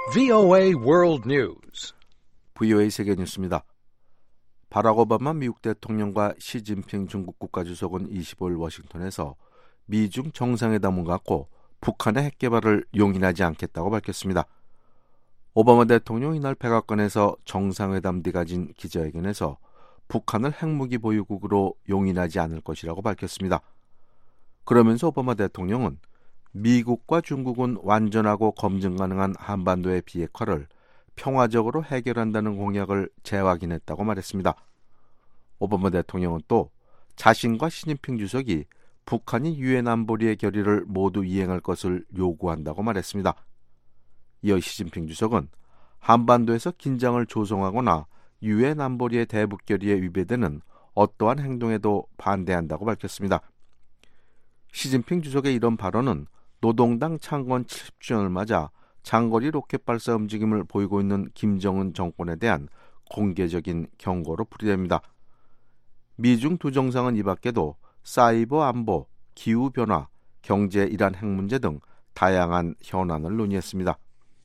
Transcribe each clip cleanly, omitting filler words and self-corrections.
VOA World News. VOA 세계 뉴스입니다. 바락 오바마 미국 대통령과 시진핑 중국 국가주석은 25일 워싱턴에서 미중 정상회담을 갖고 북한의 핵 개발을 용인하지 않겠다고 밝혔습니다. 오바마 대통령이 이날 백악관에서 정상회담 뒤 가진 기자회견에서 북한을 핵무기 보유국으로 용인하지 않을 것이라고 밝혔습니다. 그러면서 오바마 대통령은 미국과 중국은 완전하고 검증 가능한 한반도의 비핵화를 평화적으로 해결한다는 공약을 재확인했다고 말했습니다. 오바마 대통령은 또 자신과 시진핑 주석이 북한이 유엔 안보리의 결의를 모두 이행할 것을 요구한다고 말했습니다. 이어 시진핑 주석은 한반도에서 긴장을 조성하거나 유엔 안보리의 대북 결의에 위배되는 어떠한 행동에도 반대한다고 밝혔습니다. 시진핑 주석의 이런 발언은 노동당 창건 70주년을 맞아 장거리 로켓 발사 움직임을 보이고 있는 김정은 정권에 대한 공개적인 경고로 풀이됩니다. 미중 두 정상은 이 밖에도 사이버 안보, 기후변화, 경제, 이란 핵 문제 등 다양한 현안을 논의했습니다.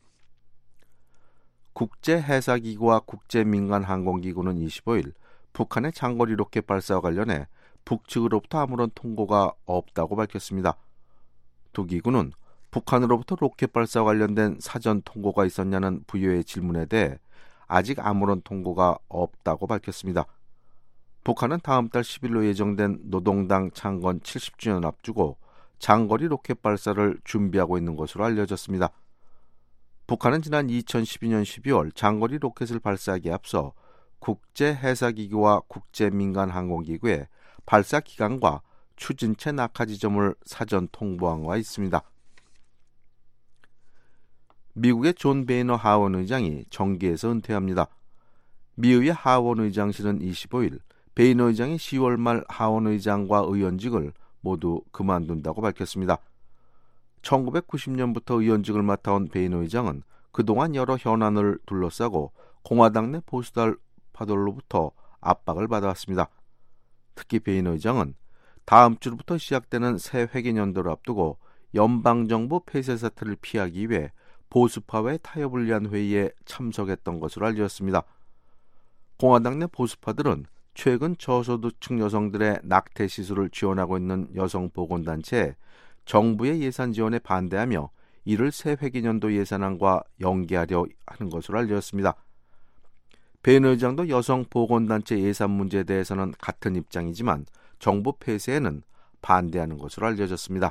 국제해사기구와 국제민간항공기구는 25일 북한의 장거리 로켓 발사와 관련해 북측으로부터 아무런 통보가 없다고 밝혔습니다. 두 기구는 북한으로부터 로켓 발사와 관련된 사전 통보가 있었냐는 VOA의 질문에 대해 아직 아무런 통보가 없다고 밝혔습니다. 북한은 다음 달 10일로 예정된 노동당 창건 70주년 앞두고 장거리 로켓 발사를 준비하고 있는 것으로 알려졌습니다. 북한은 지난 2012년 12월 장거리 로켓을 발사하기에 앞서 국제해사기구와 국제민간항공기구에 발사 기간과 추진체 낙하 지점을 사전 통보한 바 있습니다. 미국의 존 베이너 하원 의장이 정계에서 은퇴합니다. 미의회 하원 의장실은 25일 베이너 의장이 10월 말 하원 의장과 의원직을 모두 그만둔다고 밝혔습니다. 1990년부터 의원직을 맡아온 베이너 의장은 그동안 여러 현안을 둘러싸고 공화당 내 보수파들로부터 압박을 받아왔습니다. 특히 베이너 의장은 다음 주부터 시작되는 새 회계연도를 앞두고 연방정부 폐쇄 사태를 피하기 위해 보수파와의 타협을 위한 회의에 참석했던 것으로 알려졌습니다. 공화당 내 보수파들은 최근 저소득층 여성들의 낙태 시술을 지원하고 있는 여성보건단체에 정부의 예산 지원에 반대하며 이를 새 회계연도 예산안과 연계하려 하는 것으로 알려졌습니다. 베이너 의장도 여성보건단체 예산 문제에 대해서는 같은 입장이지만 정부 폐쇄에는 반대하는 것으로 알려졌습니다.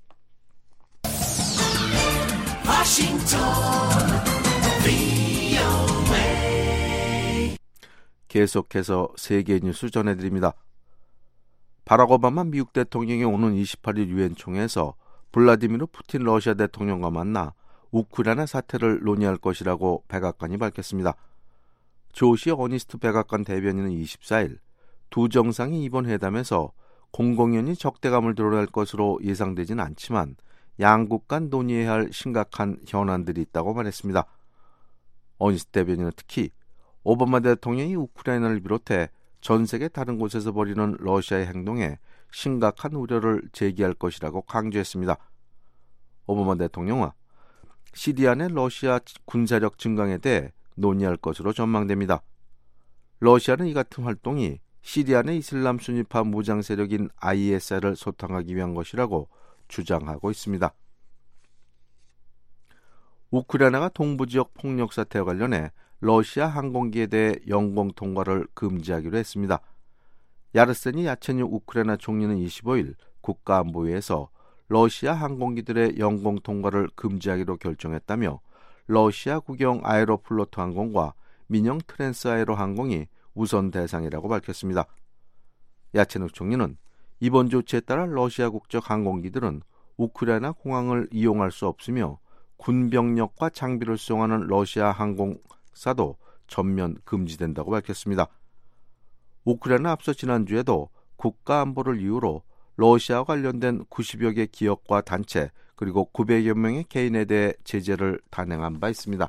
계속해서 세계 뉴스 전해드립니다. 바락 오바마 미국 대통령이 오는 28일 유엔 총회에서 블라디미르 푸틴 러시아 대통령과 만나 우크라이나 사태를 논의할 것이라고 백악관이 밝혔습니다. 조시 어니스트 백악관 대변인은 24일 두 정상이 이번 회담에서 공공연히 적대감을 드러낼 것으로 예상되지는 않지만 양국 간 논의해야 할 심각한 현안들이 있다고 말했습니다. 어니스트 대변인은 특히 오바마 대통령이 우크라이나를 비롯해 전 세계 다른 곳에서 벌이는 러시아의 행동에 심각한 우려를 제기할 것이라고 강조했습니다. 오바마 대통령은 시리아 내 러시아 군사력 증강에 대해 논의할 것으로 전망됩니다. 러시아는 이 같은 활동이 시리아 내 이슬람 순위파 무장 세력인 ISI를 소탕하기 위한 것이라고 주장하고 있습니다. 우크라이나가 동부지역 폭력 사태와 관련해 러시아 항공기에 대해 영공 통과를 금지하기로 했습니다. 야르세니 야체뉴 우크라이나 총리는 25일 국가안보회에서 러시아 항공기들의 영공 통과를 금지하기로 결정했다며 러시아 국영 아에로플로트 항공과 민영 트랜스 아에로 항공이 우선 대상이라고 밝혔습니다. 야체누 총리는 이번 조치에 따라 러시아 국적 항공기들은 우크라이나 공항을 이용할 수 없으며 군병력과 장비를 수송하는 러시아 항공사도 전면 금지된다고 밝혔습니다. 우크라이나 앞서 지난주에도 국가안보를 이유로 러시아와 관련된 90여 개 기업과 단체 그리고 900여 명의 개인에 대해 제재를 단행한 바 있습니다.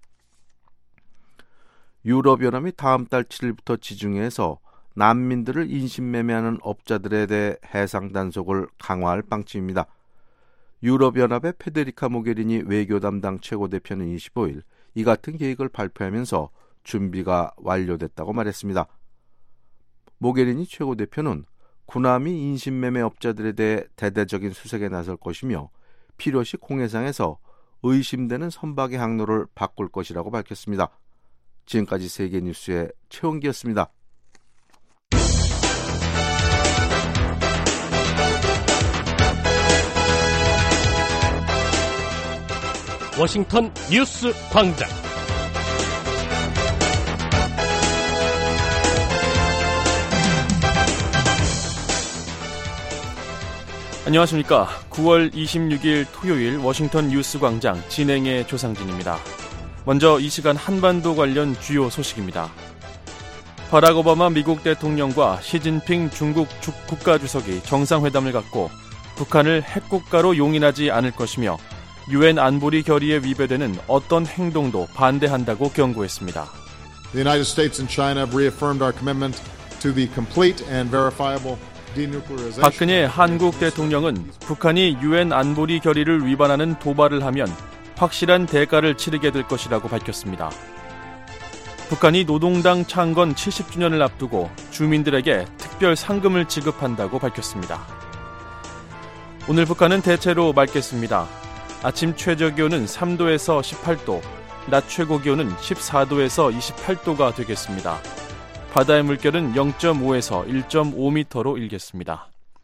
유럽연합이 다음 달 7일부터 지중해에서 난민들을 인신매매하는 업자들에 대해 해상 단속을 강화할 방침입니다. 유럽연합의 페데리카 모게리니 외교 담당 최고대표는 25일 이 같은 계획을 발표하면서 준비가 완료됐다고 말했습니다. 모게리니 최고대표는 군함이 인신매매 업자들에 대해 대대적인 수색에 나설 것이며 필요시 공해상에서 의심되는 선박의 항로를 바꿀 것이라고 밝혔습니다. 지금까지 세계뉴스의 최원기였습니다. 워싱턴 뉴스 광장. 안녕하십니까. 9월 26일 토요일 워싱턴 뉴스 광장 진행의 조상진입니다. 먼저 이 시간 한반도 관련 주요 소식입니다. 바락 오바마 미국 대통령과 시진핑 중국 국가주석이 정상회담을 갖고 북한을 핵국가로 용인하지 않을 것이며 유엔 안보리 결의에 위배되는 어떤 행동도 반대한다고 경고했습니다. The United States and China have reaffirmed our commitment to the complete and verifiable denuclearization. 박근혜 한국 대통령은 북한이 유엔 안보리 결의를 위반하는 도발을 하면 확실한 대가를 치르게 될 것이라고 밝혔습니다. 북한이 노동당 창건 70주년을 앞두고 주민들에게 특별 상금을 지급한다고 밝혔습니다. 오늘 북한은 대체로 맑겠습니다. 아침 최저기온은 3도에서 18도, 낮 최고기온은 14도에서 28도가 되겠습니다. 바다의 물결은 0.5에서 1.5m로 일겠습니다.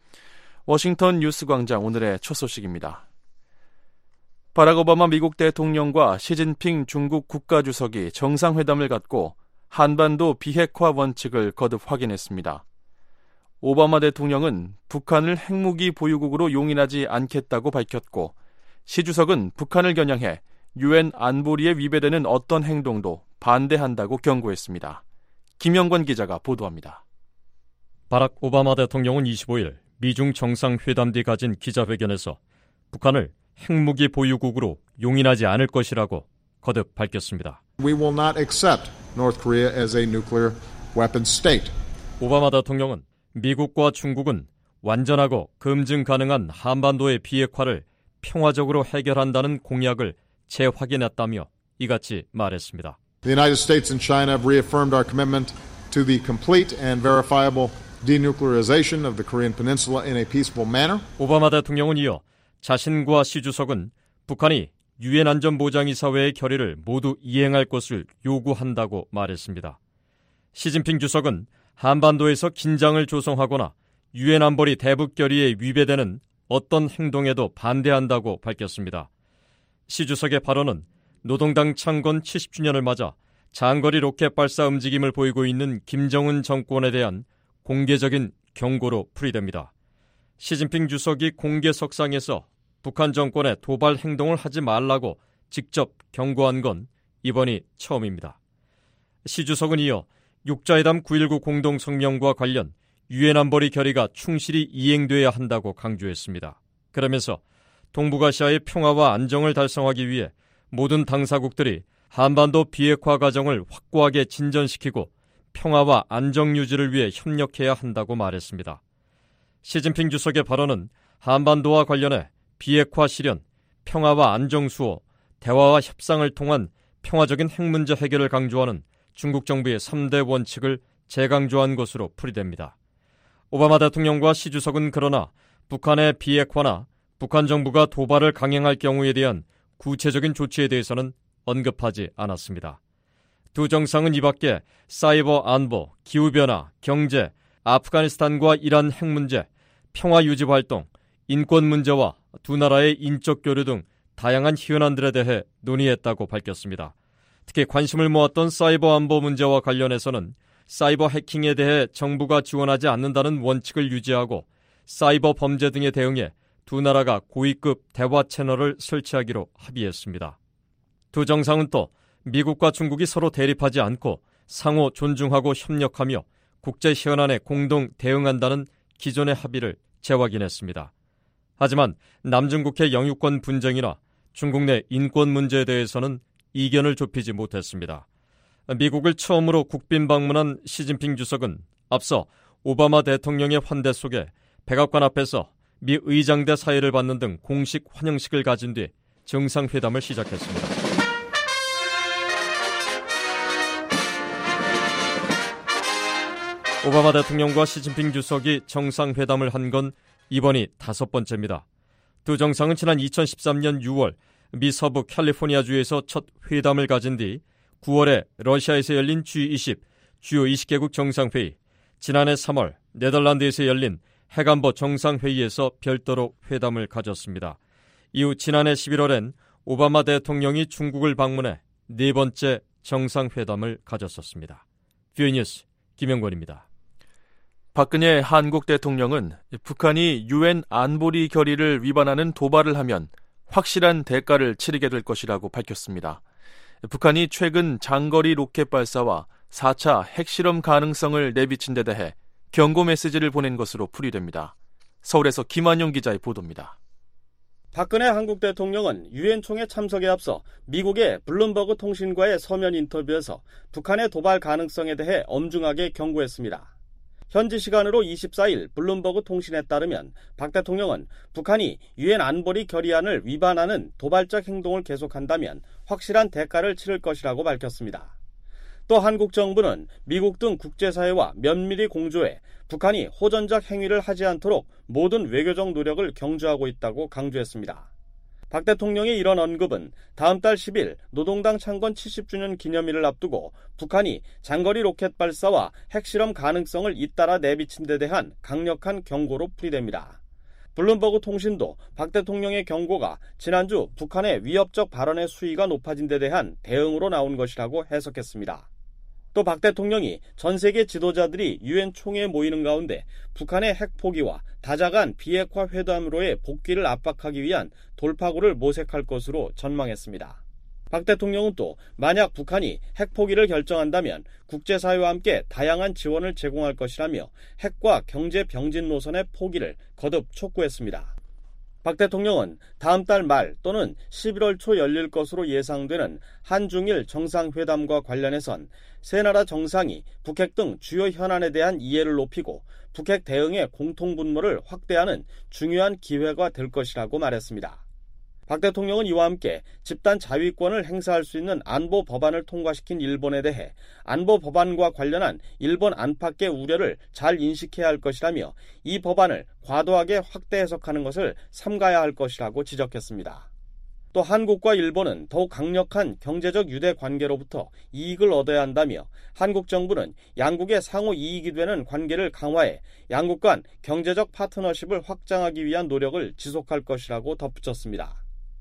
워싱턴 뉴스광장 오늘의 첫 소식입니다. 바락 오바마 미국 대통령과 시진핑 중국 국가주석이 정상회담을 갖고 한반도 비핵화 원칙을 거듭 확인했습니다. 오바마 대통령은 북한을 핵무기 보유국으로 용인하지 않겠다고 밝혔고 시 주석은 북한을 겨냥해 유엔 안보리에 위배되는 어떤 행동도 반대한다고 경고했습니다. 김영권 기자가 보도합니다. 바락 오바마 대통령은 25일 미중 정상회담 뒤 가진 기자회견에서 북한을 핵무기 보유국으로 용인하지 않을 것이라고 거듭 밝혔습니다. We will not accept North Korea as a nuclear weapon state. 오바마 대통령은 미국과 중국은 완전하고 검증 가능한 한반도의 비핵화를 평화적으로 해결한다는 공약을 재확인했다며 이같이 말했습니다. The United States and China have reaffirmed our commitment to the complete and verifiable denuclearization of the Korean Peninsula in a peaceful manner. 오바마 대통령은 이어 자신과 시 주석은 북한이 유엔 안전보장이사회의 결의를 모두 이행할 것을 요구한다고 말했습니다. 시진핑 주석은 한반도에서 긴장을 조성하거나 유엔 안보리 대북 결의에 위배되는 어떤 행동에도 반대한다고 밝혔습니다. 시 주석의 발언은 노동당 창건 70주년을 맞아 장거리 로켓 발사 움직임을 보이고 있는 김정은 정권에 대한 공개적인 경고로 풀이됩니다. 시진핑 주석이 공개석상에서 북한 정권에 도발 행동을 하지 말라고 직접 경고한 건 이번이 처음입니다. 시 주석은 이어 육자회담 9.19 공동성명과 관련 유엔 안보리 결의가 충실히 이행돼야 한다고 강조했습니다. 그러면서 동북아시아의 평화와 안정을 달성하기 위해 모든 당사국들이 한반도 비핵화 과정을 확고하게 진전시키고 평화와 안정 유지를 위해 협력해야 한다고 말했습니다. 시진핑 주석의 발언은 한반도와 관련해 비핵화 실현, 평화와 안정 수호, 대화와 협상을 통한 평화적인 핵 문제 해결을 강조하는 중국 정부의 3대 원칙을 재강조한 것으로 풀이됩니다. 오바마 대통령과 시 주석은 그러나 북한의 비핵화나 북한 정부가 도발을 강행할 경우에 대한 구체적인 조치에 대해서는 언급하지 않았습니다. 두 정상은 이 밖에 사이버 안보, 기후변화, 경제, 아프가니스탄과 이란 핵 문제, 평화 유지 활동, 인권 문제와 두 나라의 인적 교류 등 다양한 현안들에 대해 논의했다고 밝혔습니다. 특히 관심을 모았던 사이버 안보 문제와 관련해서는 사이버 해킹에 대해 정부가 지원하지 않는다는 원칙을 유지하고 사이버 범죄 등에 대응해 두 나라가 고위급 대화 채널을 설치하기로 합의했습니다. 두 정상은 또 미국과 중국이 서로 대립하지 않고 상호 존중하고 협력하며 국제 현안에 공동 대응한다는 기존의 합의를 재확인했습니다. 하지만 남중국해 영유권 분쟁이나 중국 내 인권 문제에 대해서는 이견을 좁히지 못했습니다. 미국을 처음으로 국빈 방문한 시진핑 주석은 앞서 오바마 대통령의 환대 속에 백악관 앞에서 미 의장대 사회를 받는 등 공식 환영식을 가진 뒤 정상회담을 시작했습니다. 오바마 대통령과 시진핑 주석이 정상회담을 한 건 이번이 5번째입니다. 두 정상은 지난 2013년 6월 미 서부 캘리포니아주에서 첫 회담을 가진 뒤 9월에 러시아에서 열린 G20 주요 20개국 정상회의, 지난해 3월 네덜란드에서 열린 핵안보 정상회의에서 별도로 회담을 가졌습니다. 이후 지난해 11월엔 오바마 대통령이 중국을 방문해 4번째 정상회담을 가졌었습니다. 뷰이 뉴스 김영권입니다. 박근혜 한국 대통령은 북한이 유엔 안보리 결의를 위반하는 도발을 하면 확실한 대가를 치르게 될 것이라고 밝혔습니다. 북한이 최근 장거리 로켓 발사와 4차 핵실험 가능성을 내비친 데 대해 경고 메시지를 보낸 것으로 풀이됩니다. 서울에서 김한용 기자의 보도입니다. 박근혜 한국 대통령은 유엔 총회 참석에 앞서 미국의 블룸버그 통신과의 서면 인터뷰에서 북한의 도발 가능성에 대해 엄중하게 경고했습니다. 현지 시간으로 24일 블룸버그 통신에 따르면 박 대통령은 북한이 유엔 안보리 결의안을 위반하는 도발적 행동을 계속한다면 확실한 대가를 치를 것이라고 밝혔습니다. 또 한국 정부는 미국 등 국제사회와 면밀히 공조해 북한이 호전적 행위를 하지 않도록 모든 외교적 노력을 경주하고 있다고 강조했습니다. 박 대통령의 이런 언급은 다음 달 10일 노동당 창건 70주년 기념일을 앞두고 북한이 장거리 로켓 발사와 핵실험 가능성을 잇따라 내비친 데 대한 강력한 경고로 풀이됩니다. 블룸버그 통신도 박 대통령의 경고가 지난주 북한의 위협적 발언의 수위가 높아진 데 대한 대응으로 나온 것이라고 해석했습니다. 또 박 대통령이 전 세계 지도자들이 유엔 총회에 모이는 가운데 북한의 핵 포기와 다자간 비핵화 회담으로의 복귀를 압박하기 위한 돌파구를 모색할 것으로 전망했습니다. 박 대통령은 또 만약 북한이 핵 포기를 결정한다면 국제사회와 함께 다양한 지원을 제공할 것이라며 핵과 경제 병진 노선의 포기를 거듭 촉구했습니다. 박 대통령은 다음 달 말 또는 11월 초 열릴 것으로 예상되는 한중일 정상회담과 관련해선 세 나라 정상이 북핵 등 주요 현안에 대한 이해를 높이고 북핵 대응의 공통분모를 확대하는 중요한 기회가 될 것이라고 말했습니다. 박 대통령은 이와 함께 집단 자위권을 행사할 수 있는 안보 법안을 통과시킨 일본에 대해 안보 법안과 관련한 일본 안팎의 우려를 잘 인식해야 할 것이라며 이 법안을 과도하게 확대 해석하는 것을 삼가야 할 것이라고 지적했습니다. 또 한국과 일본은 더욱 강력한 경제적 유대 관계로부터 이익을 얻어야 한다며 한국 정부는 양국의 상호 이익이 되는 관계를 강화해 양국 간 경제적 파트너십을 확장하기 위한 노력을 지속할 것이라고 덧붙였습니다.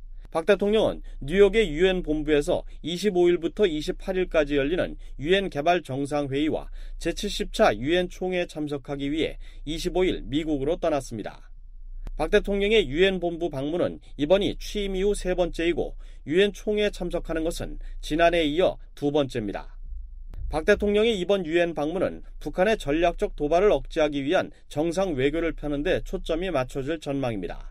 박 대통령은 뉴욕의 유엔 본부에서 25일부터 28일까지 열리는 유엔 개발 정상회의와 제70차 유엔 총회에 참석하기 위해 25일 미국으로 떠났습니다. 박 대통령의 유엔 본부 방문은 이번이 취임 이후 3번째이고 유엔 총회에 참석하는 것은 지난해에 이어 2번째입니다. 박 대통령의 이번 유엔 방문은 북한의 전략적 도발을 억제하기 위한 정상 외교를 펴는 데 초점이 맞춰질 전망입니다.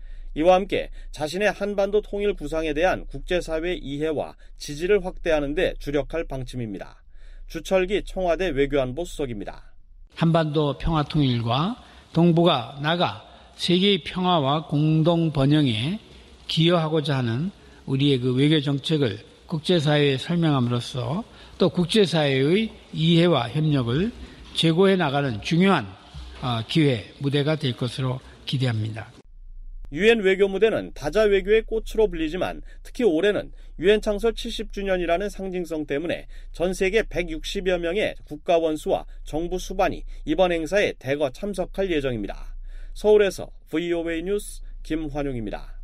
이와 함께 자신의 한반도 통일 구상에 대한 국제사회의 이해와 지지를 확대하는 데 주력할 방침입니다. 주철기 청와대 외교안보 수석입니다. 한반도 평화통일과 동북아 나아가 세계의 평화와 공동 번영에 기여하고자 하는 우리의 그 외교 정책을 국제사회에 설명함으로써 또 국제사회의 이해와 협력을 제고해 나가는 중요한 기회, 무대가 될 것으로 기대합니다. 유엔 외교 무대는 다자 외교의 꽃으로 불리지만 특히 올해는 유엔 창설 70주년이라는 상징성 때문에 전 세계 160여 명의 국가 원수와 정부 수반이 이번 행사에 대거 참석할 예정입니다. 서울에서 VOA 뉴스 김환용입니다.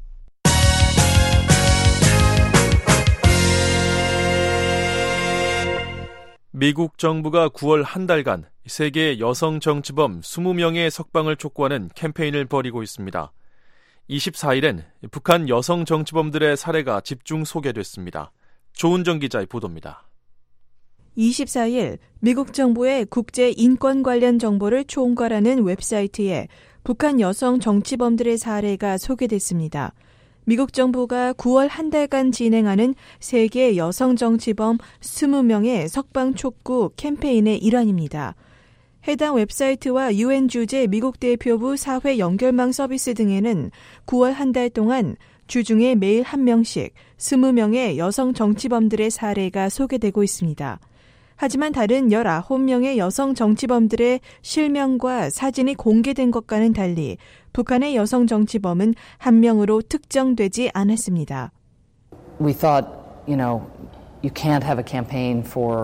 미국 정부가 9월 한 달간 세계 여성 정치범 20명의 석방을 촉구하는 캠페인을 벌이고 있습니다. 24일엔 북한 여성 정치범들의 사례가 집중 소개됐습니다. 조은정 기자의 보도입니다. 24일 미국 정부의 국제 인권 관련 정보를 총괄하는 웹사이트에 북한 여성 정치범들의 사례가 소개됐습니다. 미국 정부가 9월 한 달간 진행하는 세계 여성 정치범 20명의 석방 촉구 캠페인의 일환입니다. 해당 웹사이트와 UN 주재 미국 대표부 사회 연결망 서비스 등에는 9월 한 달 동안 주중에 매일 1명씩 20명의 여성 정치범들의 사례가 소개되고 있습니다. 하지만 다른 19명의 여성 정치범들의 실명과 사진이 공개된 것과는 달리 북한의 여성 정치범은 한 명으로 특정되지 않았습니다. We thought, you can't have a campaign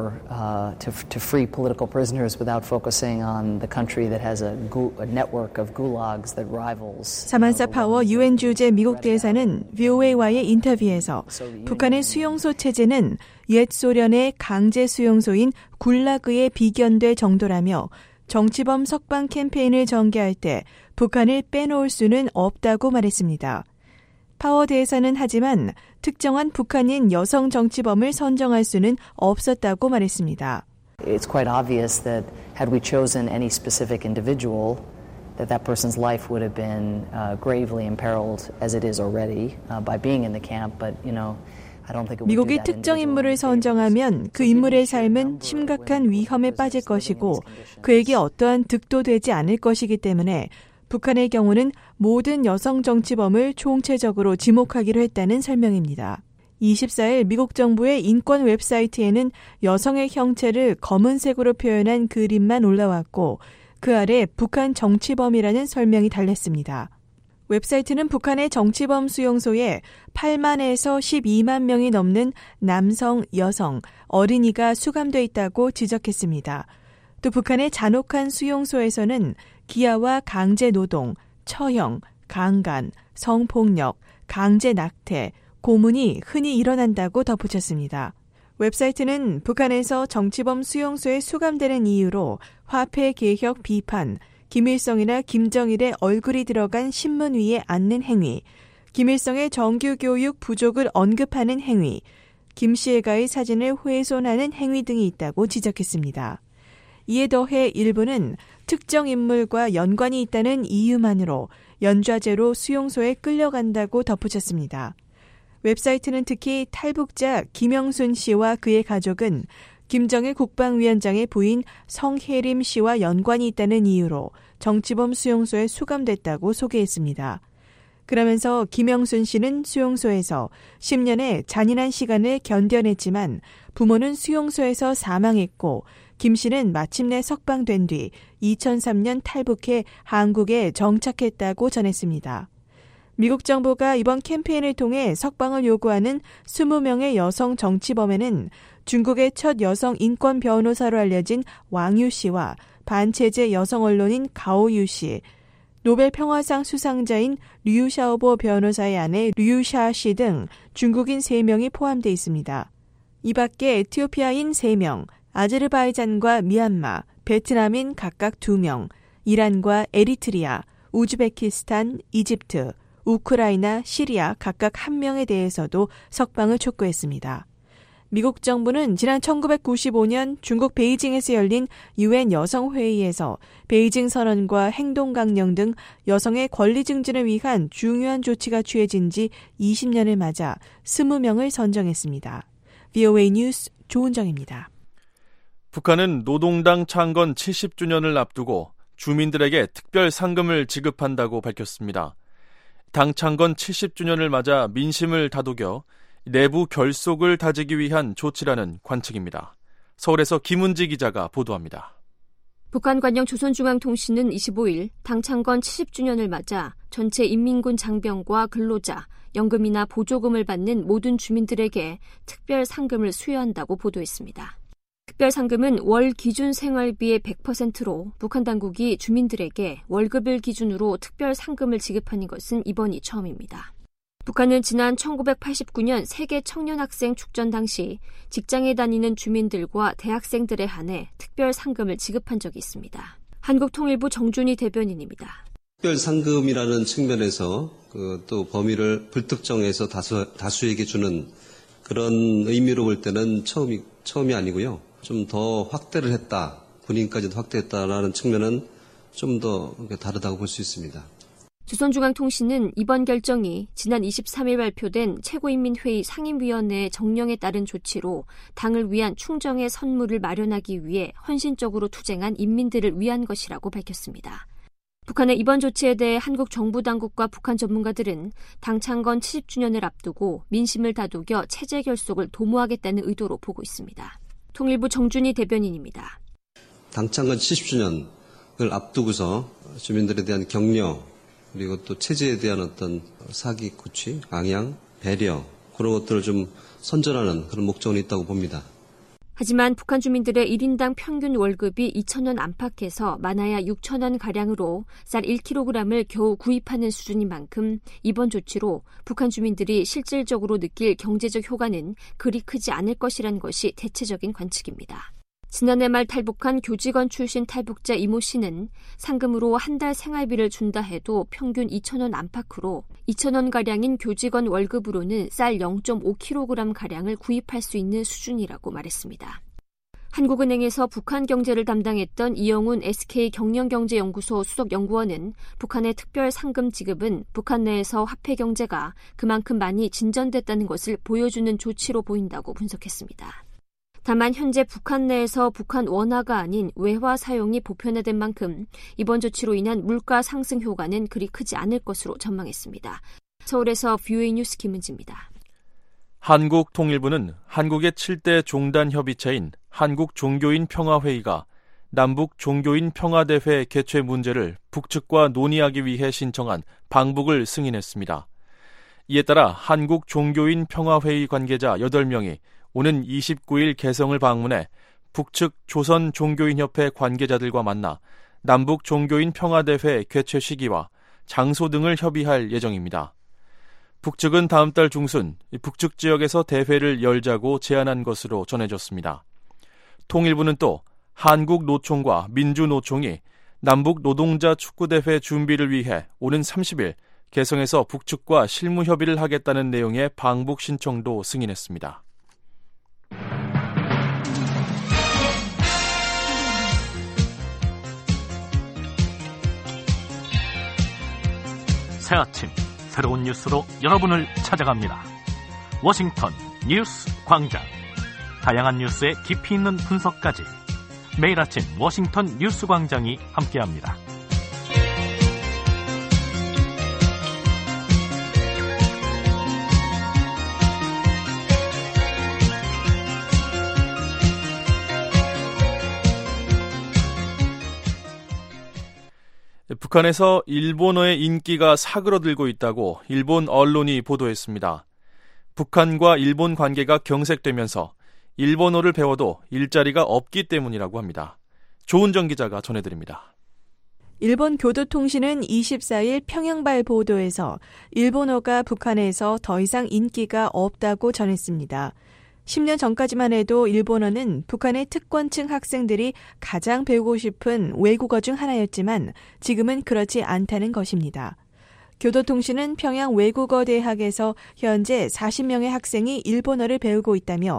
to free political prisoners without focusing on the country that has a network of gulags that rivals. 사만사 파워 UN 주재 미국 대사는 VOA와의 인터뷰에서 북한의 수용소 체제는 옛 소련의 강제 수용소인 굴라그에 비견될 정도라며 정치범 석방 캠페인을 전개할 때 북한을 빼놓을 수는 없다고 말했습니다. 파워 대사는 하지만 특정한 북한인 여성 정치범을 선정할 수는 없었다고 말했습니다. It's quite obvious that had we chosen any specific individual, that person's life would have been gravely imperiled as it is already by being in the camp. But I don't think it would do that. 미국이 특정 인물을 선정하면 그 인물의 삶은 심각한 위험에 빠질 것이고 그에게 어떠한 득도 되지 않을 것이기 때문에 북한의 경우는 모든 여성 정치범을 총체적으로 지목하기로 했다는 설명입니다. 24일 미국 정부의 인권 웹사이트에는 여성의 형체를 검은색으로 표현한 그림만 올라왔고 그 아래 북한 정치범이라는 설명이 달렸습니다. 웹사이트는 북한의 정치범 수용소에 8만에서 12만 명이 넘는 남성, 여성, 어린이가 수감돼 있다고 지적했습니다. 또 북한의 잔혹한 수용소에서는 기아와 강제 노동, 처형, 강간, 성폭력, 강제 낙태, 고문이 흔히 일어난다고 덧붙였습니다. 웹사이트는 북한에서 정치범 수용소에 수감되는 이유로 화폐 개혁 비판, 김일성이나 김정일의 얼굴이 들어간 신문 위에 앉는 행위, 김일성의 정규교육 부족을 언급하는 행위, 김씨애가의 사진을 훼손하는 행위 등이 있다고 지적했습니다. 이에 더해 일부는 특정 인물과 연관이 있다는 이유만으로 연좌제로 수용소에 끌려간다고 덧붙였습니다. 웹사이트는 특히 탈북자 김영순 씨와 그의 가족은 김정일 국방위원장의 부인 성혜림 씨와 연관이 있다는 이유로 정치범 수용소에 수감됐다고 소개했습니다. 그러면서 김영순 씨는 수용소에서 10년의 잔인한 시간을 견뎌냈지만 부모는 수용소에서 사망했고 김 씨는 마침내 석방된 뒤 2003년 탈북해 한국에 정착했다고 전했습니다. 미국 정부가 이번 캠페인을 통해 석방을 요구하는 20명의 여성 정치범에는 중국의 첫 여성 인권 변호사로 알려진 왕유 씨와 반체제 여성 언론인 가오유 씨, 노벨 평화상 수상자인 류 샤오보 변호사의 아내 류샤 씨 등 중국인 3명이 포함되어 있습니다. 이 밖에 에티오피아인 3명, 아제르바이잔과 미얀마, 베트남인 각각 2명, 이란과 에리트리아, 우즈베키스탄, 이집트, 우크라이나, 시리아 각각 1명에 대해서도 석방을 촉구했습니다. 미국 정부는 지난 1995년 중국 베이징에서 열린 UN 여성회의에서 베이징 선언과 행동 강령 등 여성의 권리 증진을 위한 중요한 조치가 취해진 지 20년을 맞아 20명을 선정했습니다. VOA 뉴스 조은정입니다. 북한은 노동당 창건 70주년을 앞두고 주민들에게 특별 상금을 지급한다고 밝혔습니다. 당 창건 70주년을 맞아 민심을 다독여 내부 결속을 다지기 위한 조치라는 관측입니다. 서울에서 김은지 기자가 보도합니다. 북한 관영 조선중앙통신은 25일 당 창건 70주년을 맞아 전체 인민군 장병과 근로자, 연금이나 보조금을 받는 모든 주민들에게 특별 상금을 수여한다고 보도했습니다. 특별 상금은 월 기준 생활비의 100%로 북한 당국이 주민들에게 월급을 기준으로 특별 상금을 지급하는 것은 이번이 처음입니다. 북한은 지난 1989년 세계 청년학생 축전 당시 직장에 다니는 주민들과 대학생들에 한해 특별 상금을 지급한 적이 있습니다. 한국통일부 정준희 대변인입니다. 특별 상금이라는 측면에서 또 범위를 불특정해서 다수에게 주는 그런 의미로 볼 때는 처음이 아니고요. 좀 더 확대를 했다, 군인까지도 확대했다라는 측면은 좀 더 다르다고 볼 수 있습니다. 조선중앙통신은 이번 결정이 지난 23일 발표된 최고인민회의 상임위원회의 정령에 따른 조치로 당을 위한 충정의 선물을 마련하기 위해 헌신적으로 투쟁한 인민들을 위한 것이라고 밝혔습니다. 북한의 이번 조치에 대해 한국 정부 당국과 북한 전문가들은 당 창건 70주년을 앞두고 민심을 다독여 체제 결속을 도모하겠다는 의도로 보고 있습니다. 통일부 정준희 대변인입니다. 당 창건 70주년을 앞두고서 주민들에 대한 격려, 그리고 또 체제에 대한 어떤 사기구취, 앙양, 배려, 그런 것들을 좀 선전하는 그런 목적은 있다고 봅니다. 하지만 북한 주민들의 1인당 평균 월급이 2,000원 안팎에서 많아야 6,000원가량으로 쌀 1kg을 겨우 구입하는 수준인 만큼 이번 조치로 북한 주민들이 실질적으로 느낄 경제적 효과는 그리 크지 않을 것이라는 것이 대체적인 관측입니다. 지난해 말 탈북한 교직원 출신 탈북자 이모 씨는 상금으로 한 달 생활비를 준다 해도 평균 2,000원 안팎으로 2,000원가량인 교직원 월급으로는 쌀 0.5kg가량을 구입할 수 있는 수준이라고 말했습니다. 한국은행에서 북한 경제를 담당했던 이영훈 SK경영경제연구소 수석연구원은 북한의 특별 상금 지급은 북한 내에서 화폐 경제가 그만큼 많이 진전됐다는 것을 보여주는 조치로 보인다고 분석했습니다. 다만 현재 북한 내에서 북한 원화가 아닌 외화 사용이 보편화된 만큼 이번 조치로 인한 물가 상승 효과는 그리 크지 않을 것으로 전망했습니다. 서울에서 VOA 뉴스 김은지입니다. 한국통일부는 한국의 7대 종단 협의체인 한국종교인 평화회의가 남북 종교인 평화대회 개최 문제를 북측과 논의하기 위해 신청한 방북을 승인했습니다. 이에 따라 한국종교인 평화회의 관계자 8명이 오는 29일 개성을 방문해 북측 조선종교인협회 관계자들과 만나 남북종교인 평화대회 개최 시기와 장소 등을 협의할 예정입니다. 북측은 다음 달 중순 북측 지역에서 대회를 열자고 제안한 것으로 전해졌습니다. 통일부는 또 한국노총과 민주노총이 남북 노동자 축구대회 준비를 위해 오는 30일 개성에서 북측과 실무협의를 하겠다는 내용의 방북 신청도 승인했습니다. 새 아침 새로운 뉴스로 여러분을 찾아갑니다. 워싱턴 뉴스 광장. 다양한 뉴스의 깊이 있는 분석까지 매일 아침 워싱턴 뉴스 광장이 함께합니다. 북한에서 일본어의 인기가 사그러들고 있다고 일본 언론이 보도했습니다. 북한과 일본 관계가 경색되면서 일본어를 배워도 일자리가 없기 때문이라고 합니다. 조은정 기자가 전해드립니다. 일본 교도통신은 24일 평양발 보도에서 일본어가 북한에서 더 이상 인기가 없다고 전했습니다. 10년 전까지만 해도 일본어는 북한의 특권층 학생들이 가장 배우고 싶은 외국어 중 하나였지만 지금은 그렇지 않다는 것입니다. 교도통신은 평양 외국어대학에서 현재 40명의 학생이 일본어를 배우고 있다며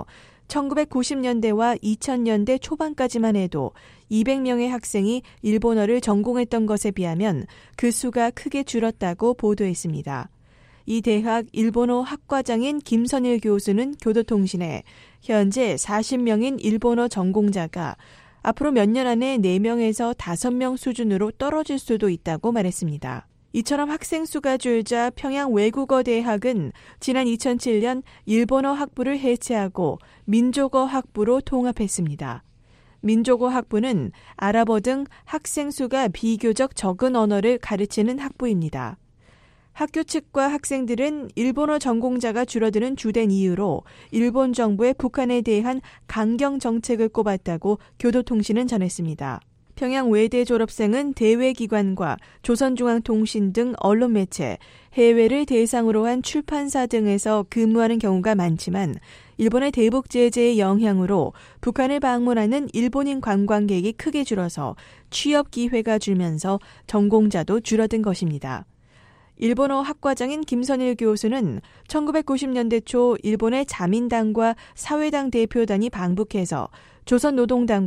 1990년대와 2000년대 초반까지만 해도 200명의 학생이 일본어를 전공했던 것에 비하면 그 수가 크게 줄었다고 보도했습니다. 이 대학 일본어 학과장인 김선일 교수는 교도통신에 현재 40명인 일본어 전공자가 앞으로 몇 년 안에 4명에서 5명 수준으로 떨어질 수도 있다고 말했습니다. 이처럼 학생 수가 줄자 평양 외국어대학은 지난 2007년 일본어 학부를 해체하고 민족어 학부로 통합했습니다. 민족어 학부는 아랍어 등 학생 수가 비교적 적은 언어를 가르치는 학부입니다. 학교 측과 학생들은 일본어 전공자가 줄어드는 주된 이유로 일본 정부의 북한에 대한 강경 정책을 꼽았다고 교도통신은 전했습니다. 평양 외대 졸업생은 대외기관과 조선중앙통신 등 언론 매체, 해외를 대상으로 한 출판사 등에서 근무하는 경우가 많지만 일본의 대북 제재의 영향으로 북한을 방문하는 일본인 관광객이 크게 줄어서 취업 기회가 줄면서 전공자도 줄어든 것입니다. 일본어 학과장인 김선일 교수는 1990년대 초 일본의 자민당과 사회당 대표단이 방북해서 조선노동당과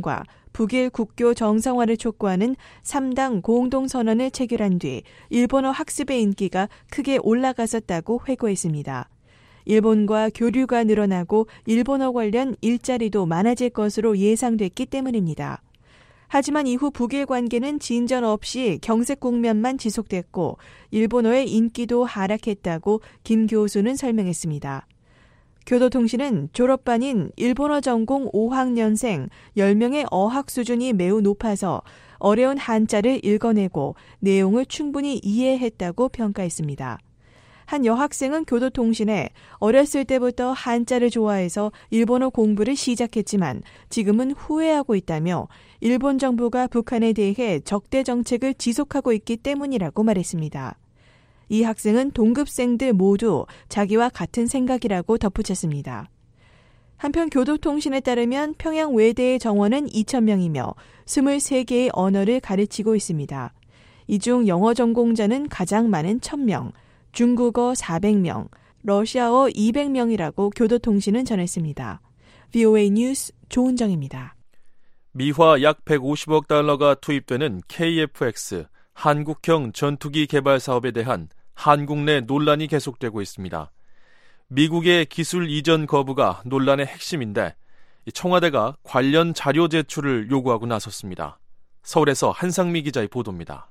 북일 국교 정상화를 촉구하는 3당 공동선언을 체결한 뒤 일본어 학습의 인기가 크게 올라갔었다고 회고했습니다. 일본과 교류가 늘어나고 일본어 관련 일자리도 많아질 것으로 예상됐기 때문입니다. 하지만 이후 북일 관계는 진전 없이 경색 국면만 지속됐고 일본어의 인기도 하락했다고 김 교수는 설명했습니다. 교도통신은 졸업반인 일본어 전공 5학년생 10명의 어학 수준이 매우 높아서 어려운 한자를 읽어내고 내용을 충분히 이해했다고 평가했습니다. 한 여학생은 교도통신에 어렸을 때부터 한자를 좋아해서 일본어 공부를 시작했지만 지금은 후회하고 있다며 일본 정부가 북한에 대해 적대 정책을 지속하고 있기 때문이라고 말했습니다. 이 학생은 동급생들 모두 자기와 같은 생각이라고 덧붙였습니다. 한편 교도통신에 따르면 평양 외대의 정원은 2,000명이며 23개의 언어를 가르치고 있습니다. 이 중 영어 전공자는 가장 많은 1,000명, 중국어 400명, 러시아어 200명이라고 교도통신은 전했습니다. VOA 뉴스 조은정입니다. 미화 약 150억 달러가 투입되는 KF-X 한국형 전투기 개발 사업에 대한 한국 내 논란이 계속되고 있습니다. 미국의 기술 이전 거부가 논란의 핵심인데 청와대가 관련 자료 제출을 요구하고 나섰습니다. 서울에서 한상미 기자의 보도입니다.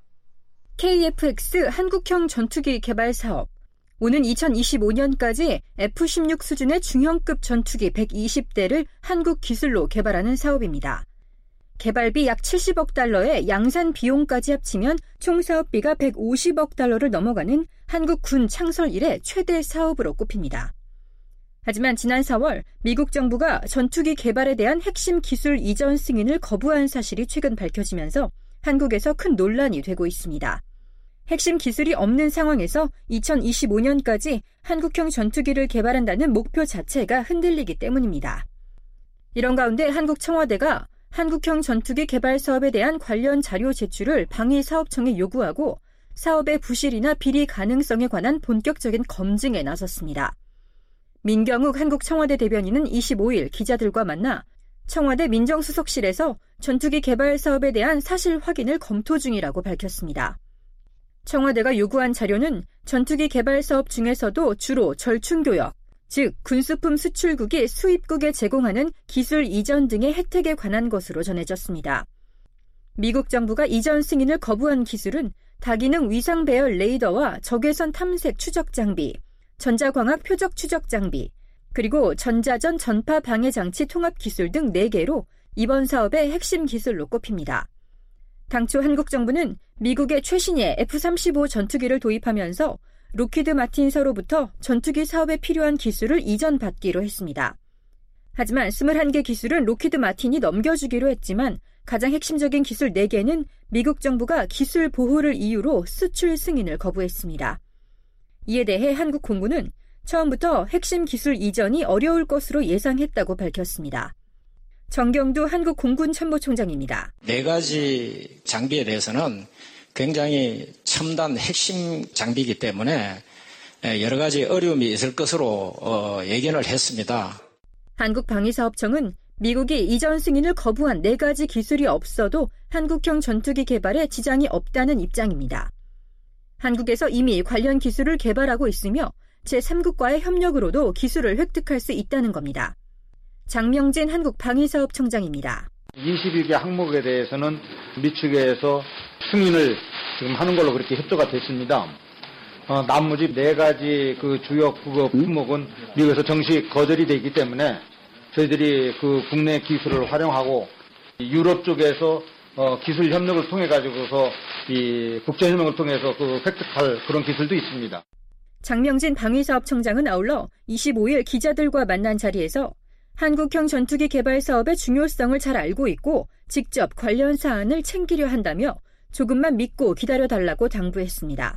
KF-X 한국형 전투기 개발 사업. 오는 2025년까지 F-16 수준의 중형급 전투기 120대를 한국 기술로 개발하는 사업입니다. 개발비 약 70억 달러에 양산 비용까지 합치면 총 사업비가 150억 달러를 넘어가는 한국 군 창설 이래 최대 사업으로 꼽힙니다. 하지만 지난 4월 미국 정부가 전투기 개발에 대한 핵심 기술 이전 승인을 거부한 사실이 최근 밝혀지면서 한국에서 큰 논란이 되고 있습니다. 핵심 기술이 없는 상황에서 2025년까지 한국형 전투기를 개발한다는 목표 자체가 흔들리기 때문입니다. 이런 가운데 한국 청와대가 한국형 전투기 개발 사업에 대한 관련 자료 제출을 방위사업청에 요구하고 사업의 부실이나 비리 가능성에 관한 본격적인 검증에 나섰습니다. 민경욱 한국 청와대 대변인은 25일 기자들과 만나 청와대 민정수석실에서 전투기 개발 사업에 대한 사실 확인을 검토 중이라고 밝혔습니다. 청와대가 요구한 자료는 전투기 개발 사업 중에서도 주로 절충교역, 즉 군수품 수출국이 수입국에 제공하는 기술 이전 등의 혜택에 관한 것으로 전해졌습니다. 미국 정부가 이전 승인을 거부한 기술은 다기능 위상 배열 레이더와 적외선 탐색 추적 장비, 전자광학 표적 추적 장비, 그리고 전자전 전파 방해 장치 통합 기술 등 4개로 이번 사업의 핵심 기술로 꼽힙니다. 당초 한국 정부는 미국의 최신의 F-35 전투기를 도입하면서 록히드 마틴사로부터 전투기 사업에 필요한 기술을 이전받기로 했습니다. 하지만 21개 기술은 록히드 마틴이 넘겨주기로 했지만 가장 핵심적인 기술 4개는 미국 정부가 기술 보호를 이유로 수출 승인을 거부했습니다. 이에 대해 한국 공군은 처음부터 핵심 기술 이전이 어려울 것으로 예상했다고 밝혔습니다. 정경두 한국 공군 참모총장입니다. 4가지 장비에 대해서는 굉장히 첨단 핵심 장비이기 때문에 여러 가지 어려움이 있을 것으로 예견을 했습니다. 한국방위사업청은 미국이 이전 승인을 거부한 4가지 기술이 없어도 한국형 전투기 개발에 지장이 없다는 입장입니다. 한국에서 이미 관련 기술을 개발하고 있으며 제3국과의 협력으로도 기술을 획득할 수 있다는 겁니다. 장명진 한국방위사업청장입니다. 21개 항목에 대해서는 미 측에서 승인을 지금 하는 걸로 그렇게 협조가 됐습니다. 나머지 4가지 그 주요 품목은 미국에서 정식 거절이 되어 있기 때문에 저희들이 그 국내 기술을 활용하고 유럽 쪽에서 기술 협력을 통해 가지고서 이 국제 협력을 통해서 그 획득할 그런 기술도 있습니다. 장명진 방위사업청장은 아울러 25일 기자들과 만난 자리에서 한국형 전투기 개발 사업의 중요성을 잘 알고 있고 직접 관련 사안을 챙기려 한다며 조금만 믿고 기다려달라고 당부했습니다.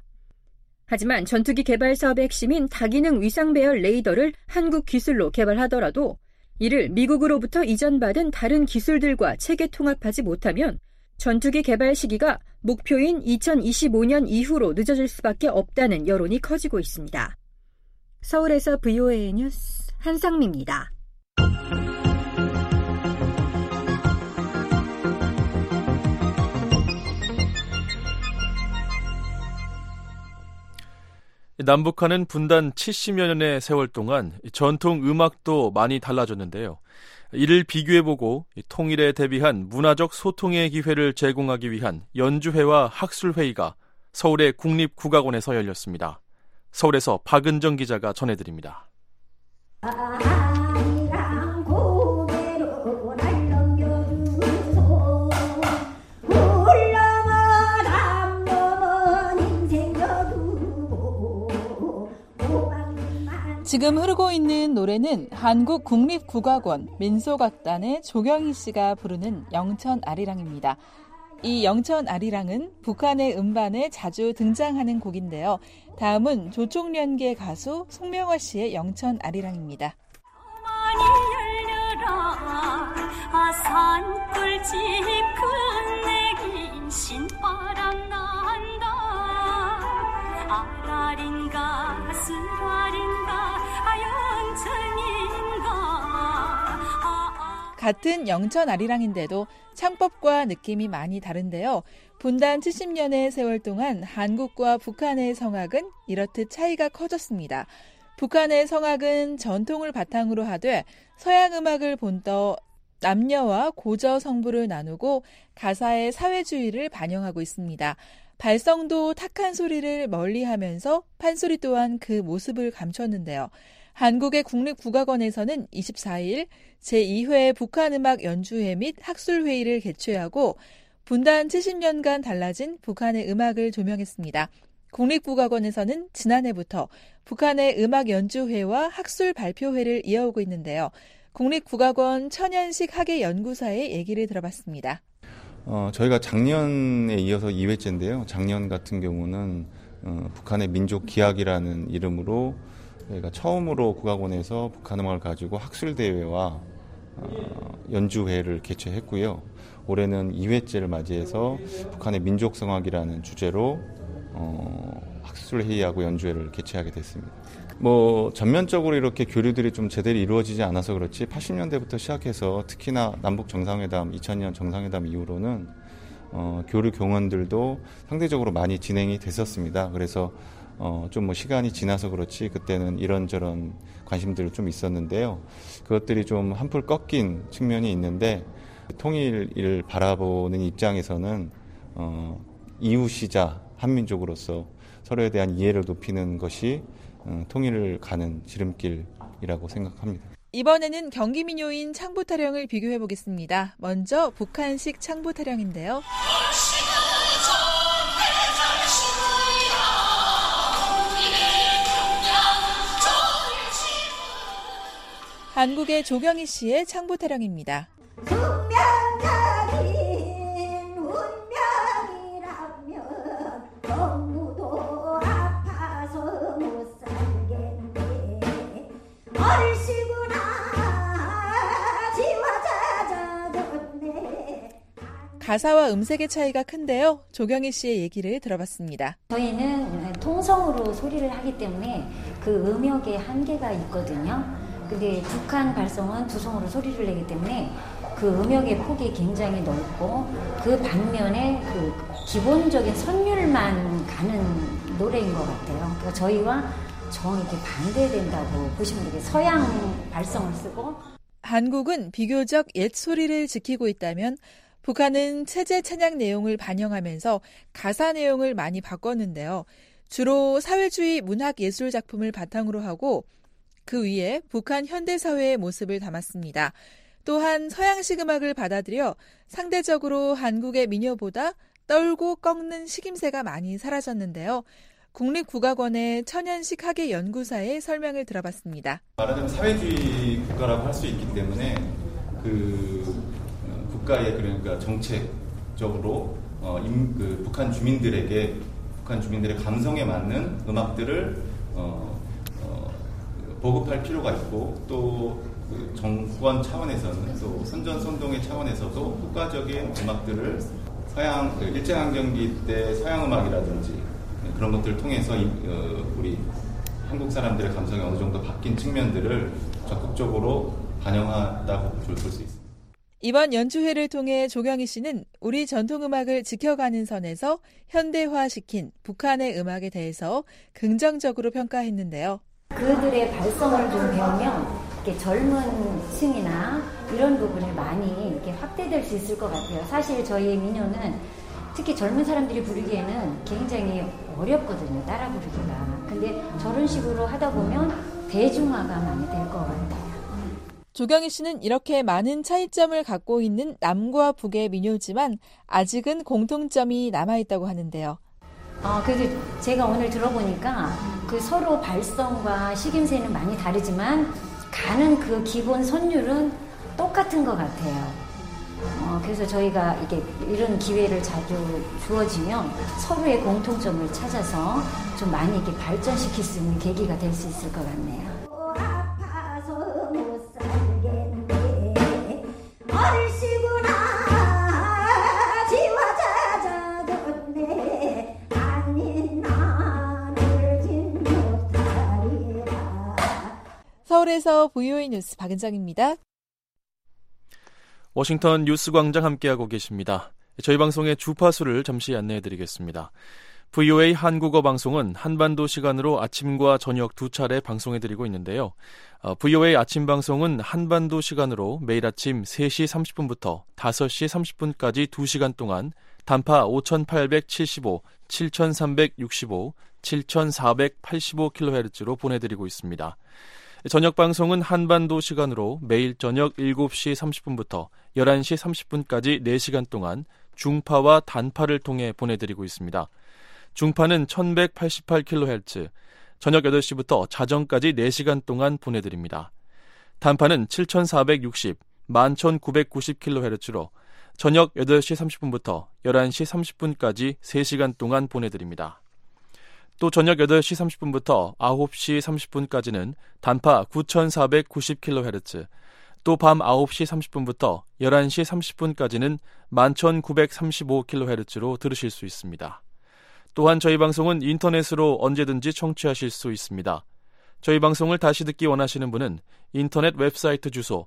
하지만 전투기 개발 사업의 핵심인 다기능 위상 배열 레이더를 한국 기술로 개발하더라도 이를 미국으로부터 이전받은 다른 기술들과 체계 통합하지 못하면 전투기 개발 시기가 목표인 2025년 이후로 늦어질 수밖에 없다는 여론이 커지고 있습니다. 서울에서 VOA 뉴스 한상미입니다. 남북한은 분단 70여 년의 세월 동안 전통 음악도 많이 달라졌는데요. 이를 비교해보고 통일에 대비한 문화적 소통의 기회를 제공하기 위한 연주회와 학술회의가 서울의 국립국악원에서 열렸습니다. 서울에서 박은정 기자가 전해드립니다. 지금 흐르고 있는 노래는 한국국립국악원 민속악단의 조경희 씨가 부르는 영천아리랑입니다. 이 영천아리랑은 북한의 음반에 자주 등장하는 곡인데요. 다음은 조총련계 가수 송명화 씨의 영천아리랑입니다. 산불집 끝내긴 신바람 난다 아라린가 쓰라린가 아영천인가 같은 영천아리랑인데도 창법과 느낌이 많이 다른데요. 분단 70년의 세월 동안 한국과 북한의 성악은 이렇듯 차이가 커졌습니다. 북한의 성악은 전통을 바탕으로 하되 서양 음악을 본떠 남녀와 고저 성부를 나누고 가사의 사회주의를 반영하고 있습니다. 발성도 탁한 소리를 멀리하면서 판소리 또한 그 모습을 감췄는데요. 한국의 국립국악원에서는 24일 제2회 북한음악 연주회 및 학술회의를 개최하고 분단 70년간 달라진 북한의 음악을 조명했습니다. 국립국악원에서는 지난해부터 북한의 음악 연주회와 학술 발표회를 이어오고 있는데요. 국립국악원 천연식 학예연구사의 얘기를 들어봤습니다. 저희가 작년에 이어서 2회째인데요. 작년 같은 경우는 북한의 민족 기악이라는 이름으로 저희가 처음으로 국악원에서 북한 음악을 가지고 학술대회와 연주회를 개최했고요. 올해는 2회째를 맞이해서 북한의 민족성악이라는 주제로 학술회의하고 연주회를 개최하게 됐습니다. 전면적으로 이렇게 교류들이 좀 제대로 이루어지지 않아서 그렇지 80년대부터 시작해서 특히나 남북 정상회담, 2000년 정상회담 이후로는 교류 경원들도 상대적으로 많이 진행이 됐었습니다. 그래서 좀 시간이 지나서 그렇지 그때는 이런저런 관심들이 좀 있었는데요. 그것들이 좀 한풀 꺾인 측면이 있는데 통일을 바라보는 입장에서는 이웃이자 한민족으로서 서로에 대한 이해를 높이는 것이 통일을 가는 지름길이라고 생각합니다. 이번에는 경기민요인 창부타령을 비교해보겠습니다. 먼저 북한식 창부타령인데요. 한국의 조경희 씨의 창부타령입니다. 가사와 음색의 차이가 큰데요. 조경희 씨의 얘기를 들어봤습니다. 저희는 통성으로 소리를 하기 때문에 그 음역에 한계가 있거든요. 근데 북한 발성은 두성으로 소리를 내기 때문에 그 음역의 폭이 굉장히 넓고 그 반면에 그 기본적인 선율만 가는 노래인 것 같아요. 그러니까 저희와 정확히 반대된다고 보시면 되겠어요. 서양 발성을 쓰고 한국은 비교적 옛 소리를 지키고 있다면 북한은 체제 찬양 내용을 반영하면서 가사 내용을 많이 바꿨는데요. 주로 사회주의 문학 예술 작품을 바탕으로 하고 그 위에 북한 현대사회의 모습을 담았습니다. 또한 서양식 음악을 받아들여 상대적으로 한국의 민요보다 떨고 꺾는 식임새가 많이 사라졌는데요. 국립국악원의 천연식 학예연구사의 설명을 들어봤습니다. 말하자면 사회주의 국가라고 할 수 있기 때문에 국가의 그러니까 정책적으로 북한 주민들의 감성에 맞는 음악들을 보급할 필요가 있고 또 정권 차원에서는 또 선전선동의 차원에서도 국가적인 음악들을 서양 일제강점기 때 서양 음악이라든지 그런 것들을 통해서 우리 한국 사람들의 감성이 어느 정도 바뀐 측면들을 적극적으로 반영하다고 볼 수 있습니다. 이번 연주회를 통해 조경희 씨는 우리 전통음악을 지켜가는 선에서 현대화시킨 북한의 음악에 대해서 긍정적으로 평가했는데요. 그들의 발성을 좀 배우면 이렇게 젊은 층이나 이런 부분이 많이 이렇게 확대될 수 있을 것 같아요. 사실 저희 민요는 특히 젊은 사람들이 부르기에는 굉장히 어렵거든요. 따라 부르기가. 근데 저런 식으로 하다 보면 대중화가 많이 될 것 같아요. 조경희 씨는 이렇게 많은 차이점을 갖고 있는 남과 북의 민요지만 아직은 공통점이 남아있다고 하는데요. 그래서 제가 오늘 들어보니까 그 서로 발성과 식임새는 많이 다르지만 가는 그 기본 선율은 똑같은 것 같아요. 그래서 저희가 이런 기회를 자주 주어지면 서로의 공통점을 찾아서 좀 많이 이렇게 발전시킬 수 있는 계기가 될 수 있을 것 같네요. 서울에서 VOA 뉴스 박은정입니다. 워싱턴 뉴스광장 함께하고 계십니다. 저희 방송의 주파수를 잠시 안내해드리겠습니다. VOA 한국어 방송은 한반도 시간으로 아침과 저녁 두 차례 방송해드리고 있는데요. VOA 아침 방송은 한반도 시간으로 매일 아침 3시 30분부터 5시 30분까지 2시간 동안 단파 5875, 7365, 7485kHz로 보내드리고 있습니다. 저녁 방송은 한반도 시간으로 매일 저녁 7시 30분부터 11시 30분까지 4시간 동안 중파와 단파를 통해 보내드리고 있습니다. 중파는 1188kHz, 저녁 8시부터 자정까지 4시간 동안 보내드립니다. 단파는 7460, 11990kHz로 저녁 8시 30분부터 11시 30분까지 3시간 동안 보내드립니다. 또 저녁 8시 30분부터 9시 30분까지는 단파 9490kHz, 또 밤 9시 30분부터 11시 30분까지는 11935kHz로 들으실 수 있습니다. 또한 저희 방송은 인터넷으로 언제든지 청취하실 수 있습니다. 저희 방송을 다시 듣기 원하시는 분은 인터넷 웹사이트 주소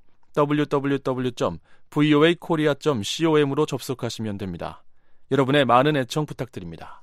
www.voakorea.com으로 접속하시면 됩니다. 여러분의 많은 애청 부탁드립니다.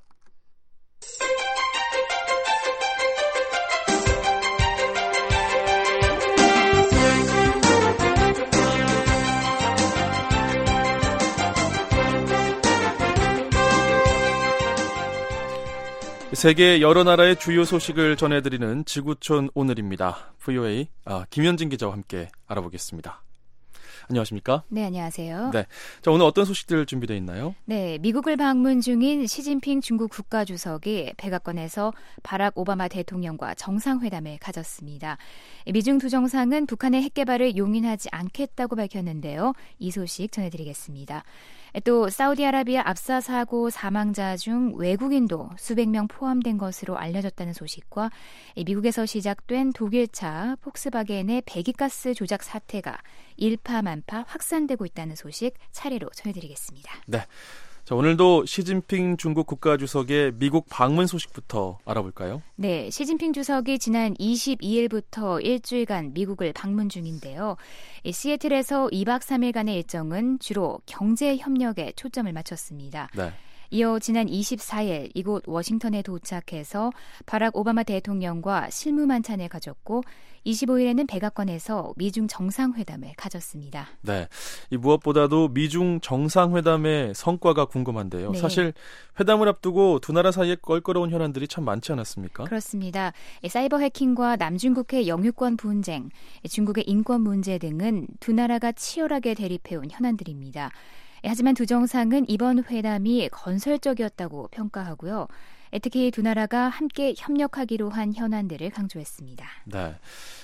세계 여러 나라의 주요 소식을 전해드리는 지구촌 오늘입니다. VOA 김현진 기자와 함께 알아보겠습니다. 안녕하십니까? 네, 안녕하세요. 네, 자, 오늘 어떤 소식들 준비되어 있나요? 네, 미국을 방문 중인 시진핑 중국 국가주석이 백악관에서 바락 오바마 대통령과 정상회담을 가졌습니다. 미중 두 정상은 북한의 핵개발을 용인하지 않겠다고 밝혔는데요. 이 소식 전해드리겠습니다. 또 사우디아라비아 압사 사고 사망자 중 외국인도 수백 명 포함된 것으로 알려졌다는 소식과 미국에서 시작된 독일차 폭스바겐의 배기가스 조작 사태가 일파만파 확산되고 있다는 소식 차례로 전해드리겠습니다. 네, 자, 오늘도 시진핑 중국 국가주석의 미국 방문 소식부터 알아볼까요? 네, 시진핑 주석이 지난 22일부터 일주일간 미국을 방문 중인데요. 시애틀에서 2박 3일간의 일정은 주로 경제 협력에 초점을 맞췄습니다. 네. 이어 지난 24일 이곳 워싱턴에 도착해서 바락 오바마 대통령과 실무 만찬을 가졌고 25일에는 백악관에서 미중 정상회담을 가졌습니다. 네, 이 무엇보다도 미중 정상회담의 성과가 궁금한데요. 네. 사실 회담을 앞두고 두 나라 사이에 껄끄러운 현안들이 참 많지 않았습니까? 그렇습니다. 사이버 해킹과 남중국해 영유권 분쟁, 중국의 인권 문제 등은 두 나라가 치열하게 대립해온 현안들입니다. 하지만 두 정상은 이번 회담이 건설적이었다고 평가하고요. 특히 두 나라가 함께 협력하기로 한 현안들을 강조했습니다. 네,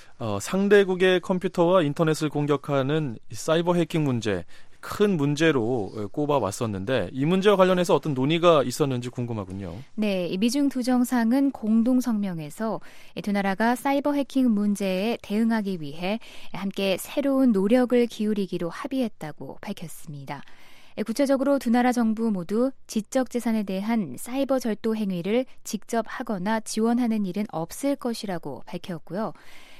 상대국의 컴퓨터와 인터넷을 공격하는 사이버 해킹 문제, 큰 문제로 꼽아왔었는데 이 문제와 관련해서 어떤 논의가 있었는지 궁금하군요. 네, 미중 두 정상은 공동 성명에서 두 나라가 사이버 해킹 문제에 대응하기 위해 함께 새로운 노력을 기울이기로 합의했다고 밝혔습니다. 구체적으로 두 나라 정부 모두 지적재산에 대한 사이버 절도 행위를 직접 하거나 지원하는 일은 없을 것이라고 밝혔고요.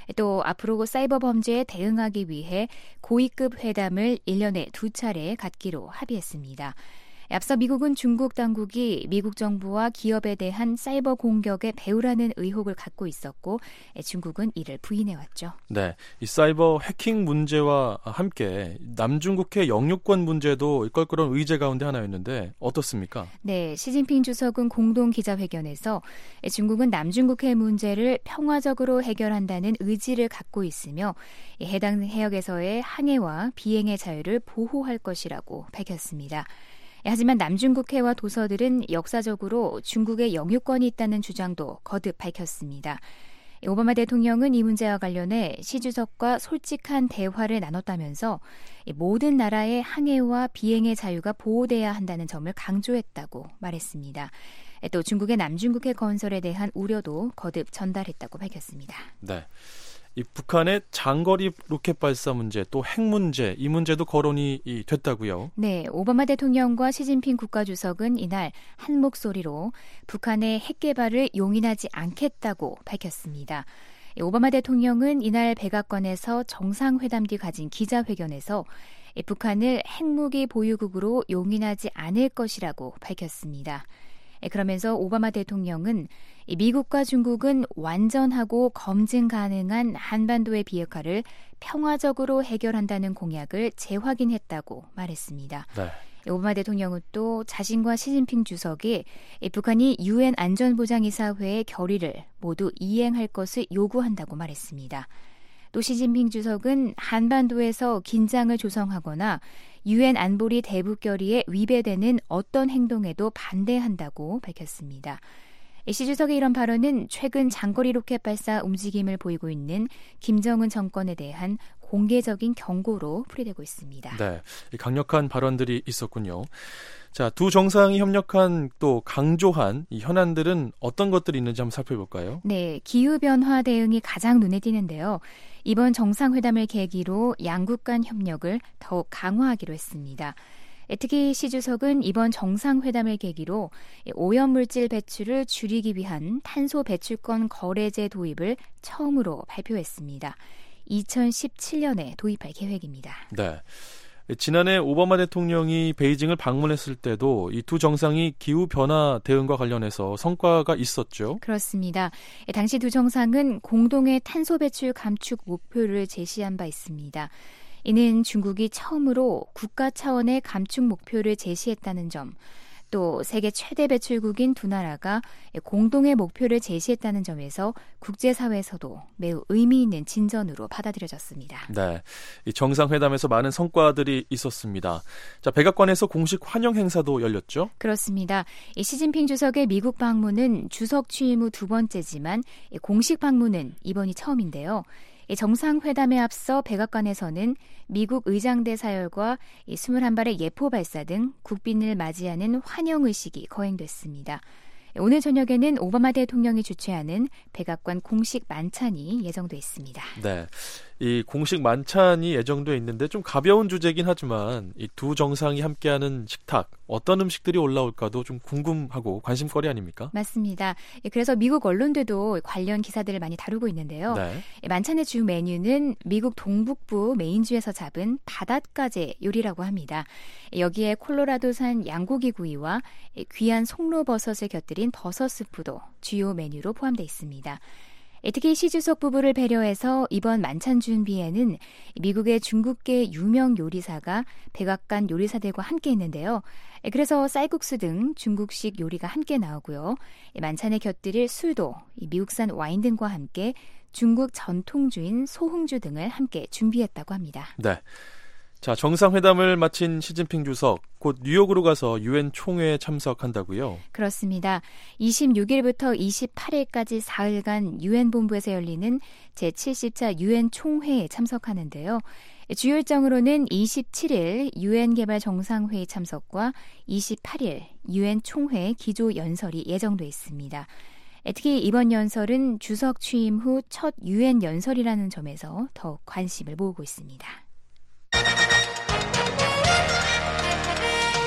또 앞으로 사이버 범죄에 대응하기 위해 고위급 회담을 1년에 2차례 갖기로 합의했습니다. 앞서 미국은 중국 당국이 미국 정부와 기업에 대한 사이버 공격에 배후라는 의혹을 갖고 있었고 중국은 이를 부인해왔죠. 네, 이 사이버 해킹 문제와 함께 남중국해 영유권 문제도 껄끄러운 의제 가운데 하나였는데 어떻습니까? 네, 시진핑 주석은 공동 기자회견에서 중국은 남중국해 문제를 평화적으로 해결한다는 의지를 갖고 있으며 해당 해역에서의 항해와 비행의 자유를 보호할 것이라고 밝혔습니다. 하지만 남중국해와 도서들은 역사적으로 중국의 영유권이 있다는 주장도 거듭 밝혔습니다. 오바마 대통령은 이 문제와 관련해 시 주석과 솔직한 대화를 나눴다면서 모든 나라의 항해와 비행의 자유가 보호돼야 한다는 점을 강조했다고 말했습니다. 또 중국의 남중국해 건설에 대한 우려도 거듭 전달했다고 밝혔습니다. 네. 이 북한의 장거리 로켓 발사 문제 또 핵 문제 이 문제도 거론이 됐다고요? 네, 오바마 대통령과 시진핑 국가주석은 이날 한 목소리로 북한의 핵 개발을 용인하지 않겠다고 밝혔습니다. 오바마 대통령은 이날 백악관에서 정상회담 뒤 가진 기자회견에서 북한을 핵무기 보유국으로 용인하지 않을 것이라고 밝혔습니다. 그러면서 오바마 대통령은 미국과 중국은 완전하고 검증 가능한 한반도의 비핵화를 평화적으로 해결한다는 공약을 재확인했다고 말했습니다. 네. 오바마 대통령은 또 자신과 시진핑 주석이 북한이 유엔 안전보장이사회의 결의를 모두 이행할 것을 요구한다고 말했습니다. 또 시진핑 주석은 한반도에서 긴장을 조성하거나 유엔 안보리 대북 결의에 위배되는 어떤 행동에도 반대한다고 밝혔습니다. 시 주석의 이런 발언은 최근 장거리 로켓 발사 움직임을 보이고 있는 김정은 정권에 대한 공개적인 경고로 풀이되고 있습니다. 네, 강력한 발언들이 있었군요. 자, 두 정상이 협력한 또 강조한 이 현안들은 어떤 것들이 있는지 한번 살펴볼까요? 네, 기후변화 대응이 가장 눈에 띄는데요. 이번 정상회담을 계기로 양국 간 협력을 더욱 강화하기로 했습니다. 특히 시 주석은 이번 정상회담을 계기로 오염물질 배출을 줄이기 위한 탄소 배출권 거래제 도입을 처음으로 발표했습니다. 2017년에 도입할 계획입니다. 네. 지난해 오바마 대통령이 베이징을 방문했을 때도 이 두 정상이 기후변화 대응과 관련해서 성과가 있었죠. 그렇습니다. 당시 두 정상은 공동의 탄소 배출 감축 목표를 제시한 바 있습니다. 이는 중국이 처음으로 국가 차원의 감축 목표를 제시했다는 점, 또 세계 최대 배출국인 두 나라가 공동의 목표를 제시했다는 점에서 국제사회에서도 매우 의미 있는 진전으로 받아들여졌습니다. 네, 이 정상회담에서 많은 성과들이 있었습니다. 자, 백악관에서 공식 환영 행사도 열렸죠? 그렇습니다. 시진핑 주석의 미국 방문은 주석 취임 후 두 번째지만 공식 방문은 이번이 처음인데요. 정상회담에 앞서 백악관에서는 미국 의장대 사열과 21발의 예포 발사 등 국빈을 맞이하는 환영 의식이 거행됐습니다. 오늘 저녁에는 오바마 대통령이 주최하는 백악관 공식 만찬이 예정돼 있습니다. 네, 이 공식 만찬이 예정돼 있는데 좀 가벼운 주제긴 하지만 이 두 정상이 함께하는 식탁 어떤 음식들이 올라올까도 좀 궁금하고 관심거리 아닙니까? 맞습니다. 그래서 미국 언론들도 관련 기사들을 많이 다루고 있는데요. 네. 만찬의 주 메뉴는 미국 동북부 메인주에서 잡은 바닷가재 요리라고 합니다. 여기에 콜로라도산 양고기 구이와 귀한 송로버섯을 곁들인 버섯 스프도 주요 메뉴로 포함되어 있습니다. 특히 시 주석 부부를 배려해서 이번 만찬 준비에는 미국의 중국계 유명 요리사가 백악관 요리사들과 함께 했는데요. 그래서 쌀국수 등 중국식 요리가 함께 나오고요. 만찬에 곁들일 술도 미국산 와인 등과 함께 중국 전통주인 소흥주 등을 함께 준비했다고 합니다. 네. 자, 정상회담을 마친 시진핑 주석 곧 뉴욕으로 가서 유엔 총회에 참석한다고요? 그렇습니다. 26일부터 28일까지 4일간 유엔 본부에서 열리는 제70차 유엔 총회에 참석하는데요. 주요 일정으로는 27일 유엔 개발 정상회의 참석과 28일 유엔 총회 기조 연설이 예정돼 있습니다. 특히 이번 연설은 주석 취임 후 첫 유엔 연설이라는 점에서 더욱 관심을 모으고 있습니다.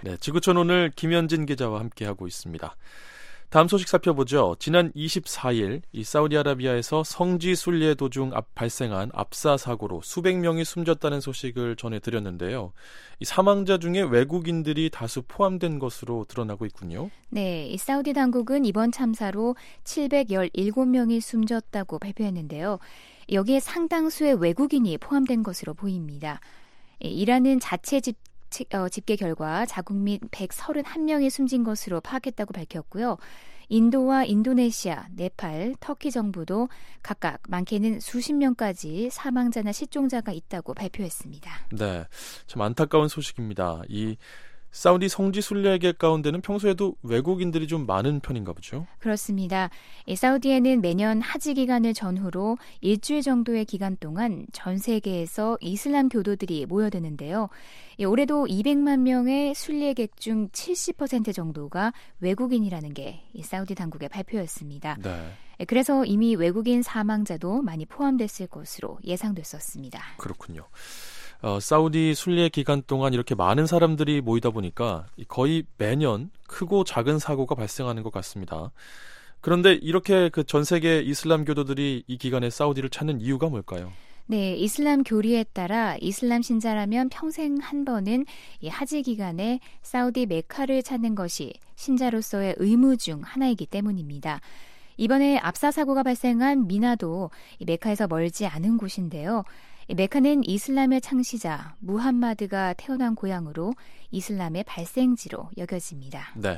네, 지구촌 오늘 김현진 기자와 함께하고 있습니다. 다음 소식 살펴보죠. 지난 24일 이 사우디아라비아에서 성지 순례 도중 발생한 압사 사고로 수백 명이 숨졌다는 소식을 전해드렸는데요. 이 사망자 중에 외국인들이 다수 포함된 것으로 드러나고 있군요. 네, 이 사우디 당국은 이번 참사로 717명이 숨졌다고 발표했는데요. 여기에 상당수의 외국인이 포함된 것으로 보입니다. 이란은 자체 집계 결과 자국민 131명이 숨진 것으로 파악했다고 밝혔고요. 인도와 인도네시아, 네팔, 터키 정부도 각각 많게는 수십 명까지 사망자나 실종자가 있다고 발표했습니다. 네, 참 안타까운 소식입니다. 이 사우디 성지 순례객 가운데는 평소에도 외국인들이 좀 많은 편인가 보죠? 그렇습니다. 사우디에는 매년 하지 기간을 전후로 일주일 정도의 기간 동안 전 세계에서 이슬람 교도들이 모여드는데요. 올해도 200만 명의 순례객 중 70% 정도가 외국인이라는 게 사우디 당국의 발표였습니다. 네. 그래서 이미 외국인 사망자도 많이 포함됐을 것으로 예상됐었습니다. 그렇군요. 사우디 순례 기간 동안 이렇게 많은 사람들이 모이다 보니까 거의 매년 크고 작은 사고가 발생하는 것 같습니다. 그런데 이렇게 그 전 세계 이슬람 교도들이 이 기간에 사우디를 찾는 이유가 뭘까요? 네, 이슬람 교리에 따라 이슬람 신자라면 평생 한 번은 이 하지 기간에 사우디 메카를 찾는 것이 신자로서의 의무 중 하나이기 때문입니다. 이번에 압사 사고가 발생한 미나도 이 메카에서 멀지 않은 곳인데요. 메카는 이슬람의 창시자 무함마드가 태어난 고향으로 이슬람의 발생지로 여겨집니다. 네.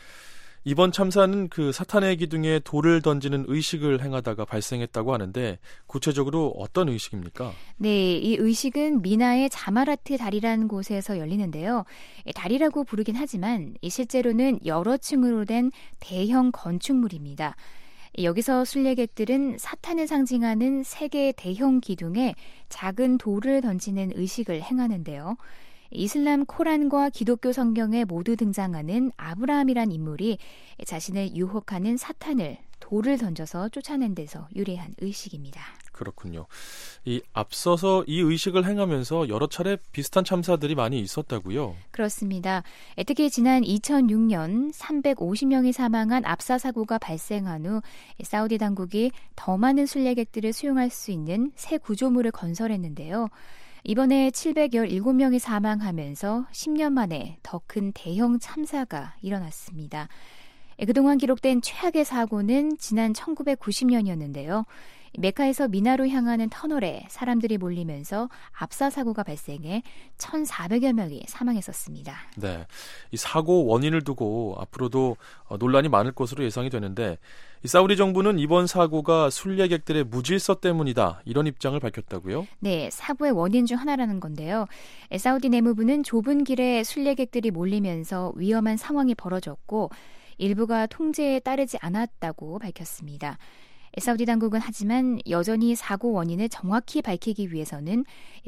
이번 참사는 그 사탄의 기둥에 돌을 던지는 의식을 행하다가 발생했다고 하는데 구체적으로 어떤 의식입니까? 네, 이 의식은 미나의 자마라트 다리라는 곳에서 열리는데요. 다리라고 부르긴 하지만 실제로는 여러 층으로 된 대형 건축물입니다. 여기서 순례객들은 사탄을 상징하는 세 개의 대형 기둥에 작은 돌을 던지는 의식을 행하는데요. 이슬람 코란과 기독교 성경에 모두 등장하는 아브라함이란 인물이 자신을 유혹하는 사탄을 돌을 던져서 쫓아낸 데서 유래한 의식입니다. 그렇군요. 이 앞서서 이 의식을 행하면서 여러 차례 비슷한 참사들이 많이 있었다고요? 그렇습니다. 특히 지난 2006년 350명이 사망한 압사 사고가 발생한 후 사우디 당국이 더 많은 순례객들을 수용할 수 있는 새 구조물을 건설했는데요. 이번에 717명이 사망하면서 10년 만에 더 큰 대형 참사가 일어났습니다. 그동안 기록된 최악의 사고는 지난 1990년이었는데요. 메카에서 미나로 향하는 터널에 사람들이 몰리면서 압사 사고가 발생해 1,400여 명이 사망했었습니다. 네, 이 사고 원인을 두고 앞으로도 논란이 많을 것으로 예상이 되는데 이 사우디 정부는 이번 사고가 순례객들의 무질서 때문이다 이런 입장을 밝혔다고요? 네, 사고의 원인 중 하나라는 건데요. 사우디 내무부는 좁은 길에 순례객들이 몰리면서 위험한 상황이 벌어졌고 일부가 통제에 따르지 않았다고 밝혔습니다. 사우디 당국은 하지만 여전히 사고 원인을 정확히 밝히기 위해서는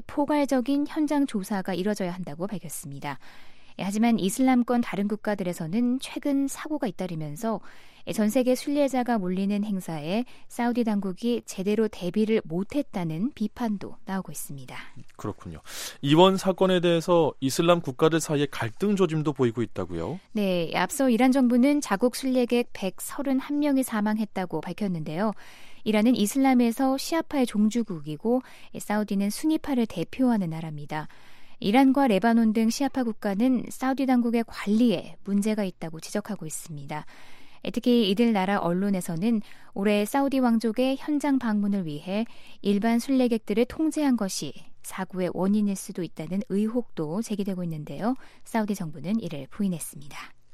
포괄적인 현장 조사가 이뤄져야 한다고 밝혔습니다. 하지만 이슬람권 다른 국가들에서는 최근 사고가 잇따르면서 전 세계 순례자가 몰리는 행사에 사우디 당국이 제대로 대비를 못했다는 비판도 나오고 있습니다. 그렇군요. 이번 사건에 대해서 이슬람 국가들 사이에 갈등 조짐도 보이고 있다고요? 네, 앞서 이란 정부는 자국 순례객 131명이 사망했다고 밝혔는데요. 이란은 이슬람에서 시아파의 종주국이고 사우디는 수니파를 대표하는 나라입니다. 이란과 레바논 등 시아파 국가는 사우디 당국의 관리에 문제가 있다고 지적하고 있습니다. 특히 이들 나라 언론에서는 올해 사우디 왕족의 현장 방문을 위해 일반 순례객들을 통제한 것이 사고의 원인일 수도 있다는 의혹도 제기되고 있는데요. 사우디 정부는 이를 부인했습니다.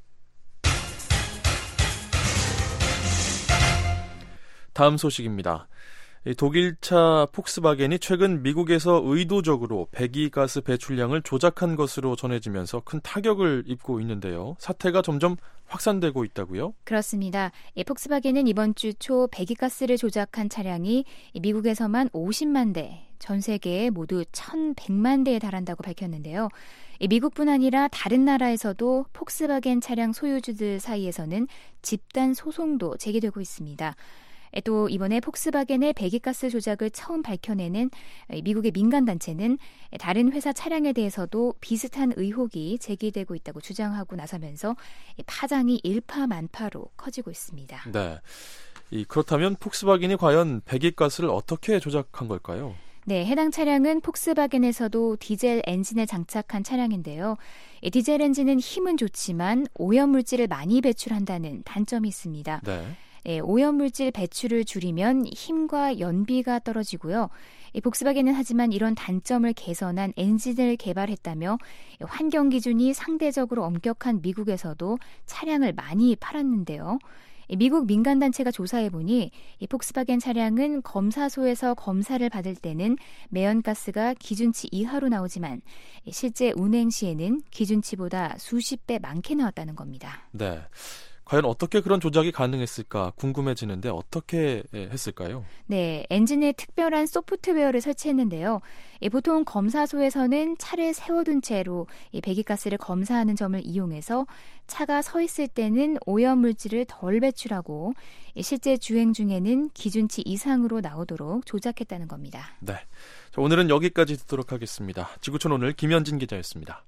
다음 소식입니다. 독일차 폭스바겐이 최근 미국에서 의도적으로 배기가스 배출량을 조작한 것으로 전해지면서 큰 타격을 입고 있는데요. 사태가 점점 확산되고 있다고요? 그렇습니다. 폭스바겐은 이번 주 초 배기가스를 조작한 차량이 미국에서만 50만 대, 전 세계에 모두 1,100만 대에 달한다고 밝혔는데요. 미국뿐 아니라 다른 나라에서도 폭스바겐 차량 소유주들 사이에서는 집단 소송도 제기되고 있습니다. 또 이번에 폭스바겐의 배기가스 조작을 처음 밝혀내는 미국의 민간단체는 다른 회사 차량에 대해서도 비슷한 의혹이 제기되고 있다고 주장하고 나서면서 파장이 일파만파로 커지고 있습니다. 네, 그렇다면 폭스바겐이 과연 배기가스를 어떻게 조작한 걸까요? 네, 해당 차량은 폭스바겐에서도 디젤 엔진을 장착한 차량인데요. 디젤 엔진은 힘은 좋지만 오염물질을 많이 배출한다는 단점이 있습니다. 네, 오염물질 배출을 줄이면 힘과 연비가 떨어지고요. 폭스바겐은 하지만 이런 단점을 개선한 엔진을 개발했다며 환경 기준이 상대적으로 엄격한 미국에서도 차량을 많이 팔았는데요. 미국 민간단체가 조사해보니 이 폭스바겐 차량은 검사소에서 검사를 받을 때는 매연가스가 기준치 이하로 나오지만 실제 운행 시에는 기준치보다 수십 배 많게 나왔다는 겁니다. 네, 과연 어떻게 그런 조작이 가능했을까 궁금해지는데 어떻게 했을까요? 네, 엔진에 특별한 소프트웨어를 설치했는데요. 보통 검사소에서는 차를 세워둔 채로 배기가스를 검사하는 점을 이용해서 차가 서 있을 때는 오염물질을 덜 배출하고 실제 주행 중에는 기준치 이상으로 나오도록 조작했다는 겁니다. 네, 자, 오늘은 여기까지 듣도록 하겠습니다. 지구촌 오늘 김현진 기자였습니다.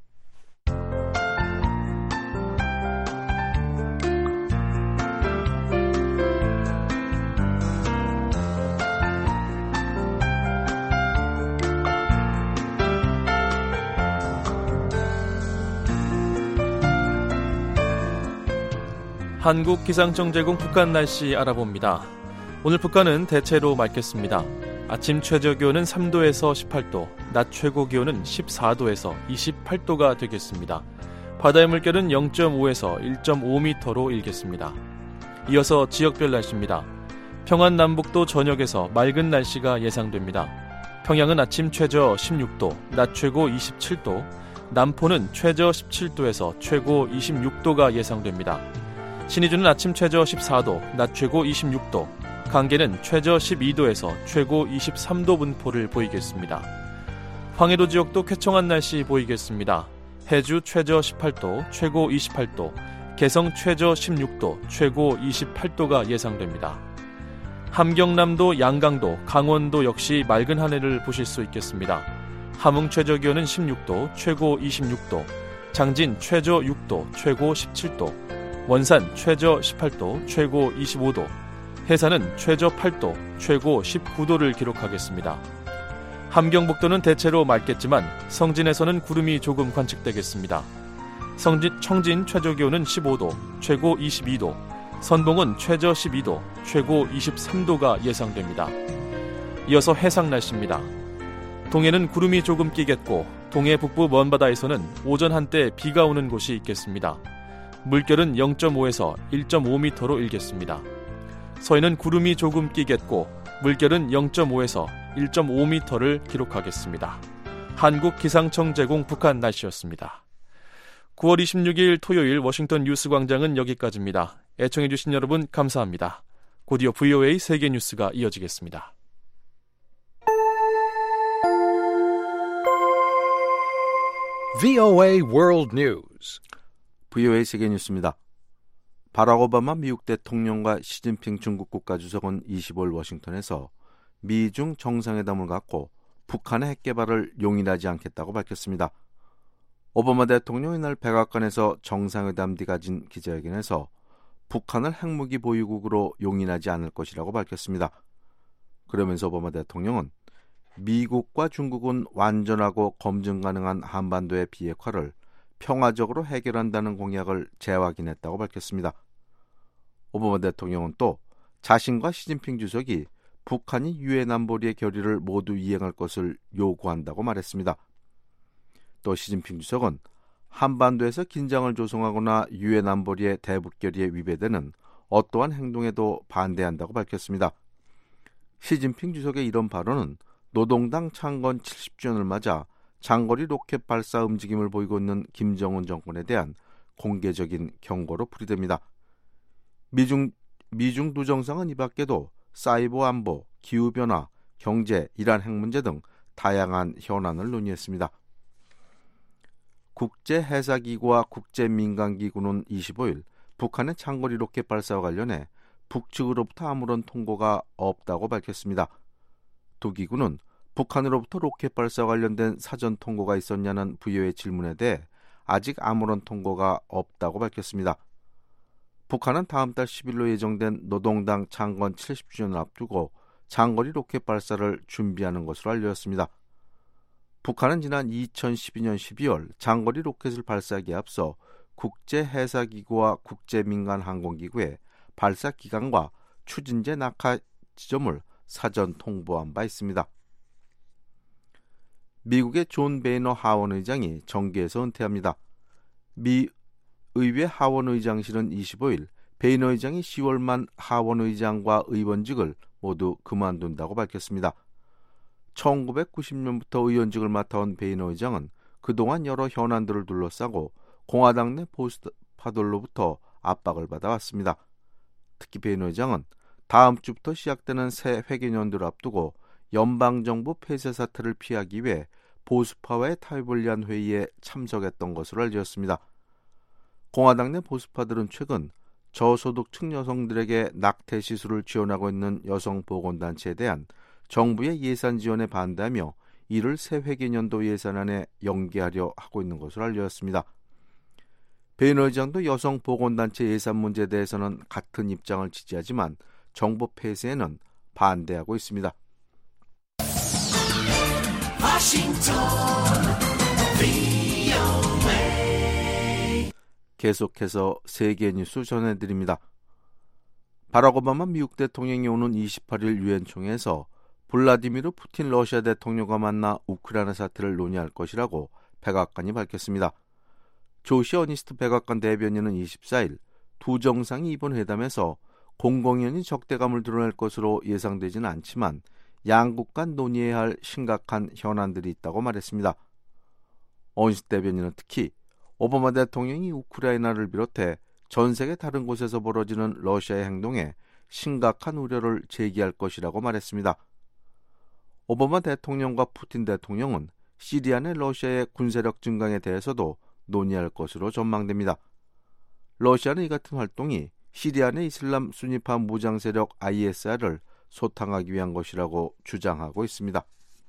한국기상청 제공 북한 날씨 알아봅니다. 오늘 북한은 대체로 맑겠습니다. 아침 최저기온은 3도에서 18도, 낮 최고기온은 14도에서 28도가 되겠습니다. 바다의 물결은 0.5에서 1.5m로 일겠습니다. 이어서 지역별 날씨입니다. 평안 남북도 전역에서 맑은 날씨가 예상됩니다. 평양은 아침 최저 16도, 낮 최고 27도, 남포는 최저 17도에서 최고 26도가 예상됩니다. 신의주는 아침 최저 14도, 낮 최고 26도, 강계는 최저 12도에서 최고 23도 분포를 보이겠습니다. 황해도 지역도 쾌청한 날씨 보이겠습니다. 해주 최저 18도, 최고 28도, 개성 최저 16도, 최고 28도가 예상됩니다. 함경남도, 양강도, 강원도 역시 맑은 하늘을 보실 수 있겠습니다. 함흥 최저기온은 16도, 최고 26도, 장진 최저 6도, 최고 17도, 원산 최저 18도, 최고 25도, 해산은 최저 8도, 최고 19도를 기록하겠습니다. 함경북도는 대체로 맑겠지만 성진에서는 구름이 조금 관측되겠습니다. 청진 최저기온은 15도, 최고 22도, 선봉은 최저 12도, 최고 23도가 예상됩니다. 이어서 해상 날씨입니다. 동해는 구름이 조금 끼겠고 동해 북부 먼바다에서는 오전 한때 비가 오는 곳이 있겠습니다. 물결은 0.5에서 1.5m로 일겠습니다. 서해는 구름이 조금 끼겠고 물결은 0.5에서 1.5m를 기록하겠습니다. 한국기상청 제공 북한 날씨였습니다. 9월 26일 토요일 워싱턴 뉴스광장은 여기까지입니다. 애청해주신 여러분 감사합니다. 곧이어 VOA 세계뉴스가 이어지겠습니다. VOA World News. VOA 세계뉴스입니다. 바락 오바마 미국 대통령과 시진핑 중국 국가주석은 25일 워싱턴에서 미중 정상회담을 갖고 북한의 핵개발을 용인하지 않겠다고 밝혔습니다. 오바마 대통령이 이날 백악관에서 정상회담 뒤 가진 기자회견에서 북한을 핵무기 보유국으로 용인하지 않을 것이라고 밝혔습니다. 그러면서 오바마 대통령은 미국과 중국은 완전하고 검증 가능한 한반도의 비핵화를 평화적으로 해결한다는 공약을 재확인했다고 밝혔습니다. 오바마 대통령은 또 자신과 시진핑 주석이 북한이 유엔 안보리의 결의를 모두 이행할 것을 요구한다고 말했습니다. 또 시진핑 주석은 한반도에서 긴장을 조성하거나 유엔 안보리의 대북 결의에 위배되는 어떠한 행동에도 반대한다고 밝혔습니다. 시진핑 주석의 이런 발언은 노동당 창건 70주년을 맞아 장거리 로켓 발사 움직임을 보이고 있는 김정은 정권에 대한 공개적인 경고로 풀이됩니다. 미중 두 정상은 이 밖에도 사이버 안보, 기후변화, 경제, 이란 핵 문제 등 다양한 현안을 논의했습니다. 국제해사기구와 국제민간기구는 25일 북한의 장거리 로켓 발사와 관련해 북측으로부터 아무런 통보가 없다고 밝혔습니다. 두 기구는 북한으로부터 로켓 발사 관련된 사전 통보가 있었냐는 VOA의 질문에 대해 아직 아무런 통보가 없다고 밝혔습니다. 북한은 다음 달 10일로 예정된 노동당 창건 70주년을 앞두고 장거리 로켓 발사를 준비하는 것으로 알려졌습니다. 북한은 지난 2012년 12월 장거리 로켓을 발사하기에 앞서 국제해사기구와 국제민간항공기구에 발사 기간과 추진제 낙하 지점을 사전 통보한 바 있습니다. 미국의 존 베이너 하원 의장이 정계에서 은퇴합니다. 미 의회 하원 의장실은 25일 베이너 의장이 10월 만 하원 의장과 의원직을 모두 그만둔다고 밝혔습니다. 1990년부터 의원직을 맡아온 베이너 의장은 그동안 여러 현안들을 둘러싸고 공화당 내 보수파들로부터 압박을 받아왔습니다. 특히 베이너 의장은 다음 주부터 시작되는 새 회계연도를 앞두고 연방정부 폐쇄 사태를 피하기 위해 보수파와의 타협을 위한 회의에 참석했던 것으로 알려졌습니다. 공화당 내 보수파들은 최근 저소득층 여성들에게 낙태 시술을 지원하고 있는 여성보건단체에 대한 정부의 예산 지원에 반대하며 이를 새 회계연도 예산안에 연계하려 하고 있는 것으로 알려졌습니다. 베이너 의장도 여성보건단체 예산 문제에 대해서는 같은 입장을 지지하지만 정부 폐쇄에는 반대하고 있습니다. 계속해서 세계 뉴스 전해드립니다. 바락 오바마 미국 대통령이 오는 28일 유엔 총회에서 블라디미르 푸틴 러시아 대통령과 만나 우크라이나 사태를 논의할 것이라고 백악관이 밝혔습니다. 조시 어니스트 백악관 대변인은 24일 두 정상이 이번 회담에서 공공연히 적대감을 드러낼 것으로 예상되지는 않지만 양국 간 논의해야 할 심각한 현안들이 있다고 말했습니다. 어니스트 대변인은 특히 오바마 대통령이 우크라이나를 비롯해 전 세계 다른 곳에서 벌어지는 러시아의 행동에 심각한 우려를 제기할 것이라고 말했습니다. 오바마 대통령과 푸틴 대통령은 시리아 내 러시아의 군사력 증강에 대해서도 논의할 것으로 전망됩니다. 러시아는 이 같은 활동이 시리아 내 이슬람 순위파 무장 세력 ISR을 소탕하기 위한 것이라고 주장하고 있습니다.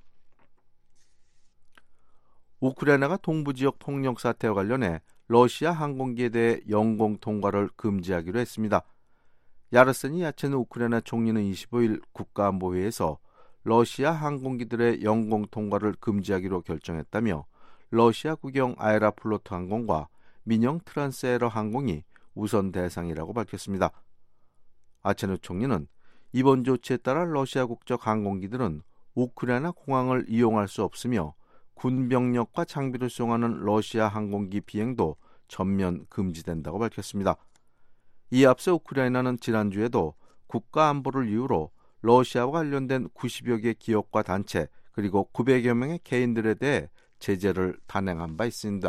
우크라이나가 동부지역 폭력 사태와 관련해 러시아 항공기에 대해 영공 통과를 금지하기로 했습니다. 야르센이 야체는 우크라이나 총리는 25일 국가안보회의에서 러시아 항공기들의 영공 통과를 금지하기로 결정했다며 러시아 국영 아에라플로트 항공과 민영 트란스에러 항공이 우선 대상이라고 밝혔습니다. 아체누 총리는 이번 조치에 따라 러시아 국적 항공기들은 우크라이나 공항을 이용할 수 없으며 군 병력과 장비를 수용하는 러시아 항공기 비행도 전면 금지된다고 밝혔습니다. 이에 앞서 우크라이나는 지난주에도 국가 안보를 이유로 러시아와 관련된 90여 개 기업과 단체 그리고 900여 명의 개인들에 대해 제재를 단행한 바 있습니다.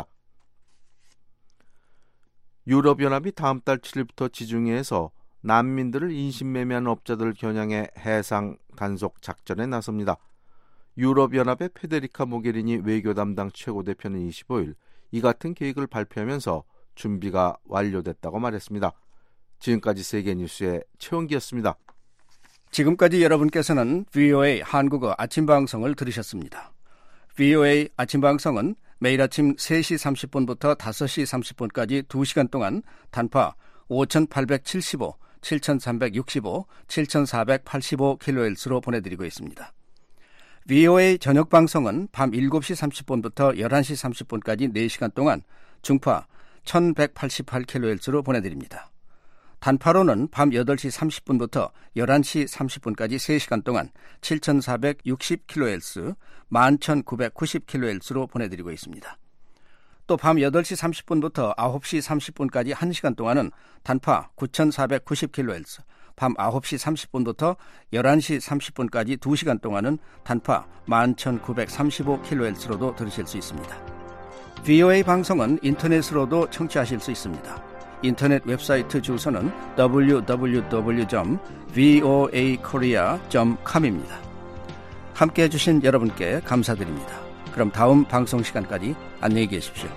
유럽연합이 다음 달 7일부터 지중해에서 난민들을 인신매매하는 업자들을 겨냥해 해상 단속 작전에 나섭니다. 유럽연합의 페데리카 모게리니 외교 담당 최고대표는 25일 이 같은 계획을 발표하면서 준비가 완료됐다고 말했습니다. 지금까지 세계뉴스의 최원기였습니다. 지금까지 여러분께서는 VOA 한국어 아침방송을 들으셨습니다. VOA 아침방송은 매일 아침 3시 30분부터 5시 30분까지 2시간 동안 단파 5875, 7365, 7485kHz로 보내드리고 있습니다. VOA 저녁방송은 밤 7시 30분부터 11시 30분까지 4시간 동안 중파 1188kHz로 보내드립니다. 단파로는 밤 8시 30분부터 11시 30분까지 3시간 동안 7460kHz, 11990kHz로 보내드리고 있습니다. 또 밤 8시 30분부터 9시 30분까지 1시간 동안은 단파 9490kHz, 밤 9시 30분부터 11시 30분까지 2시간 동안은 단파 11935kHz로도 들으실 수 있습니다. VOA 방송은 인터넷으로도 청취하실 수 있습니다. 인터넷 웹사이트 주소는 www.voakorea.com입니다. 함께해 주신 여러분께 감사드립니다. 그럼 다음 방송 시간까지 안녕히 계십시오.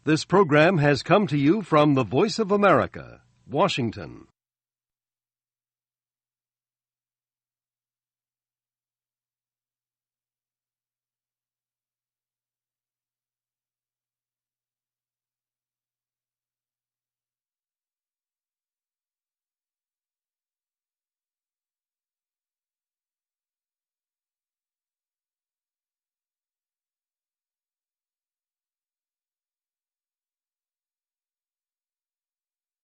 This program has come to you from the Voice of America, Washington.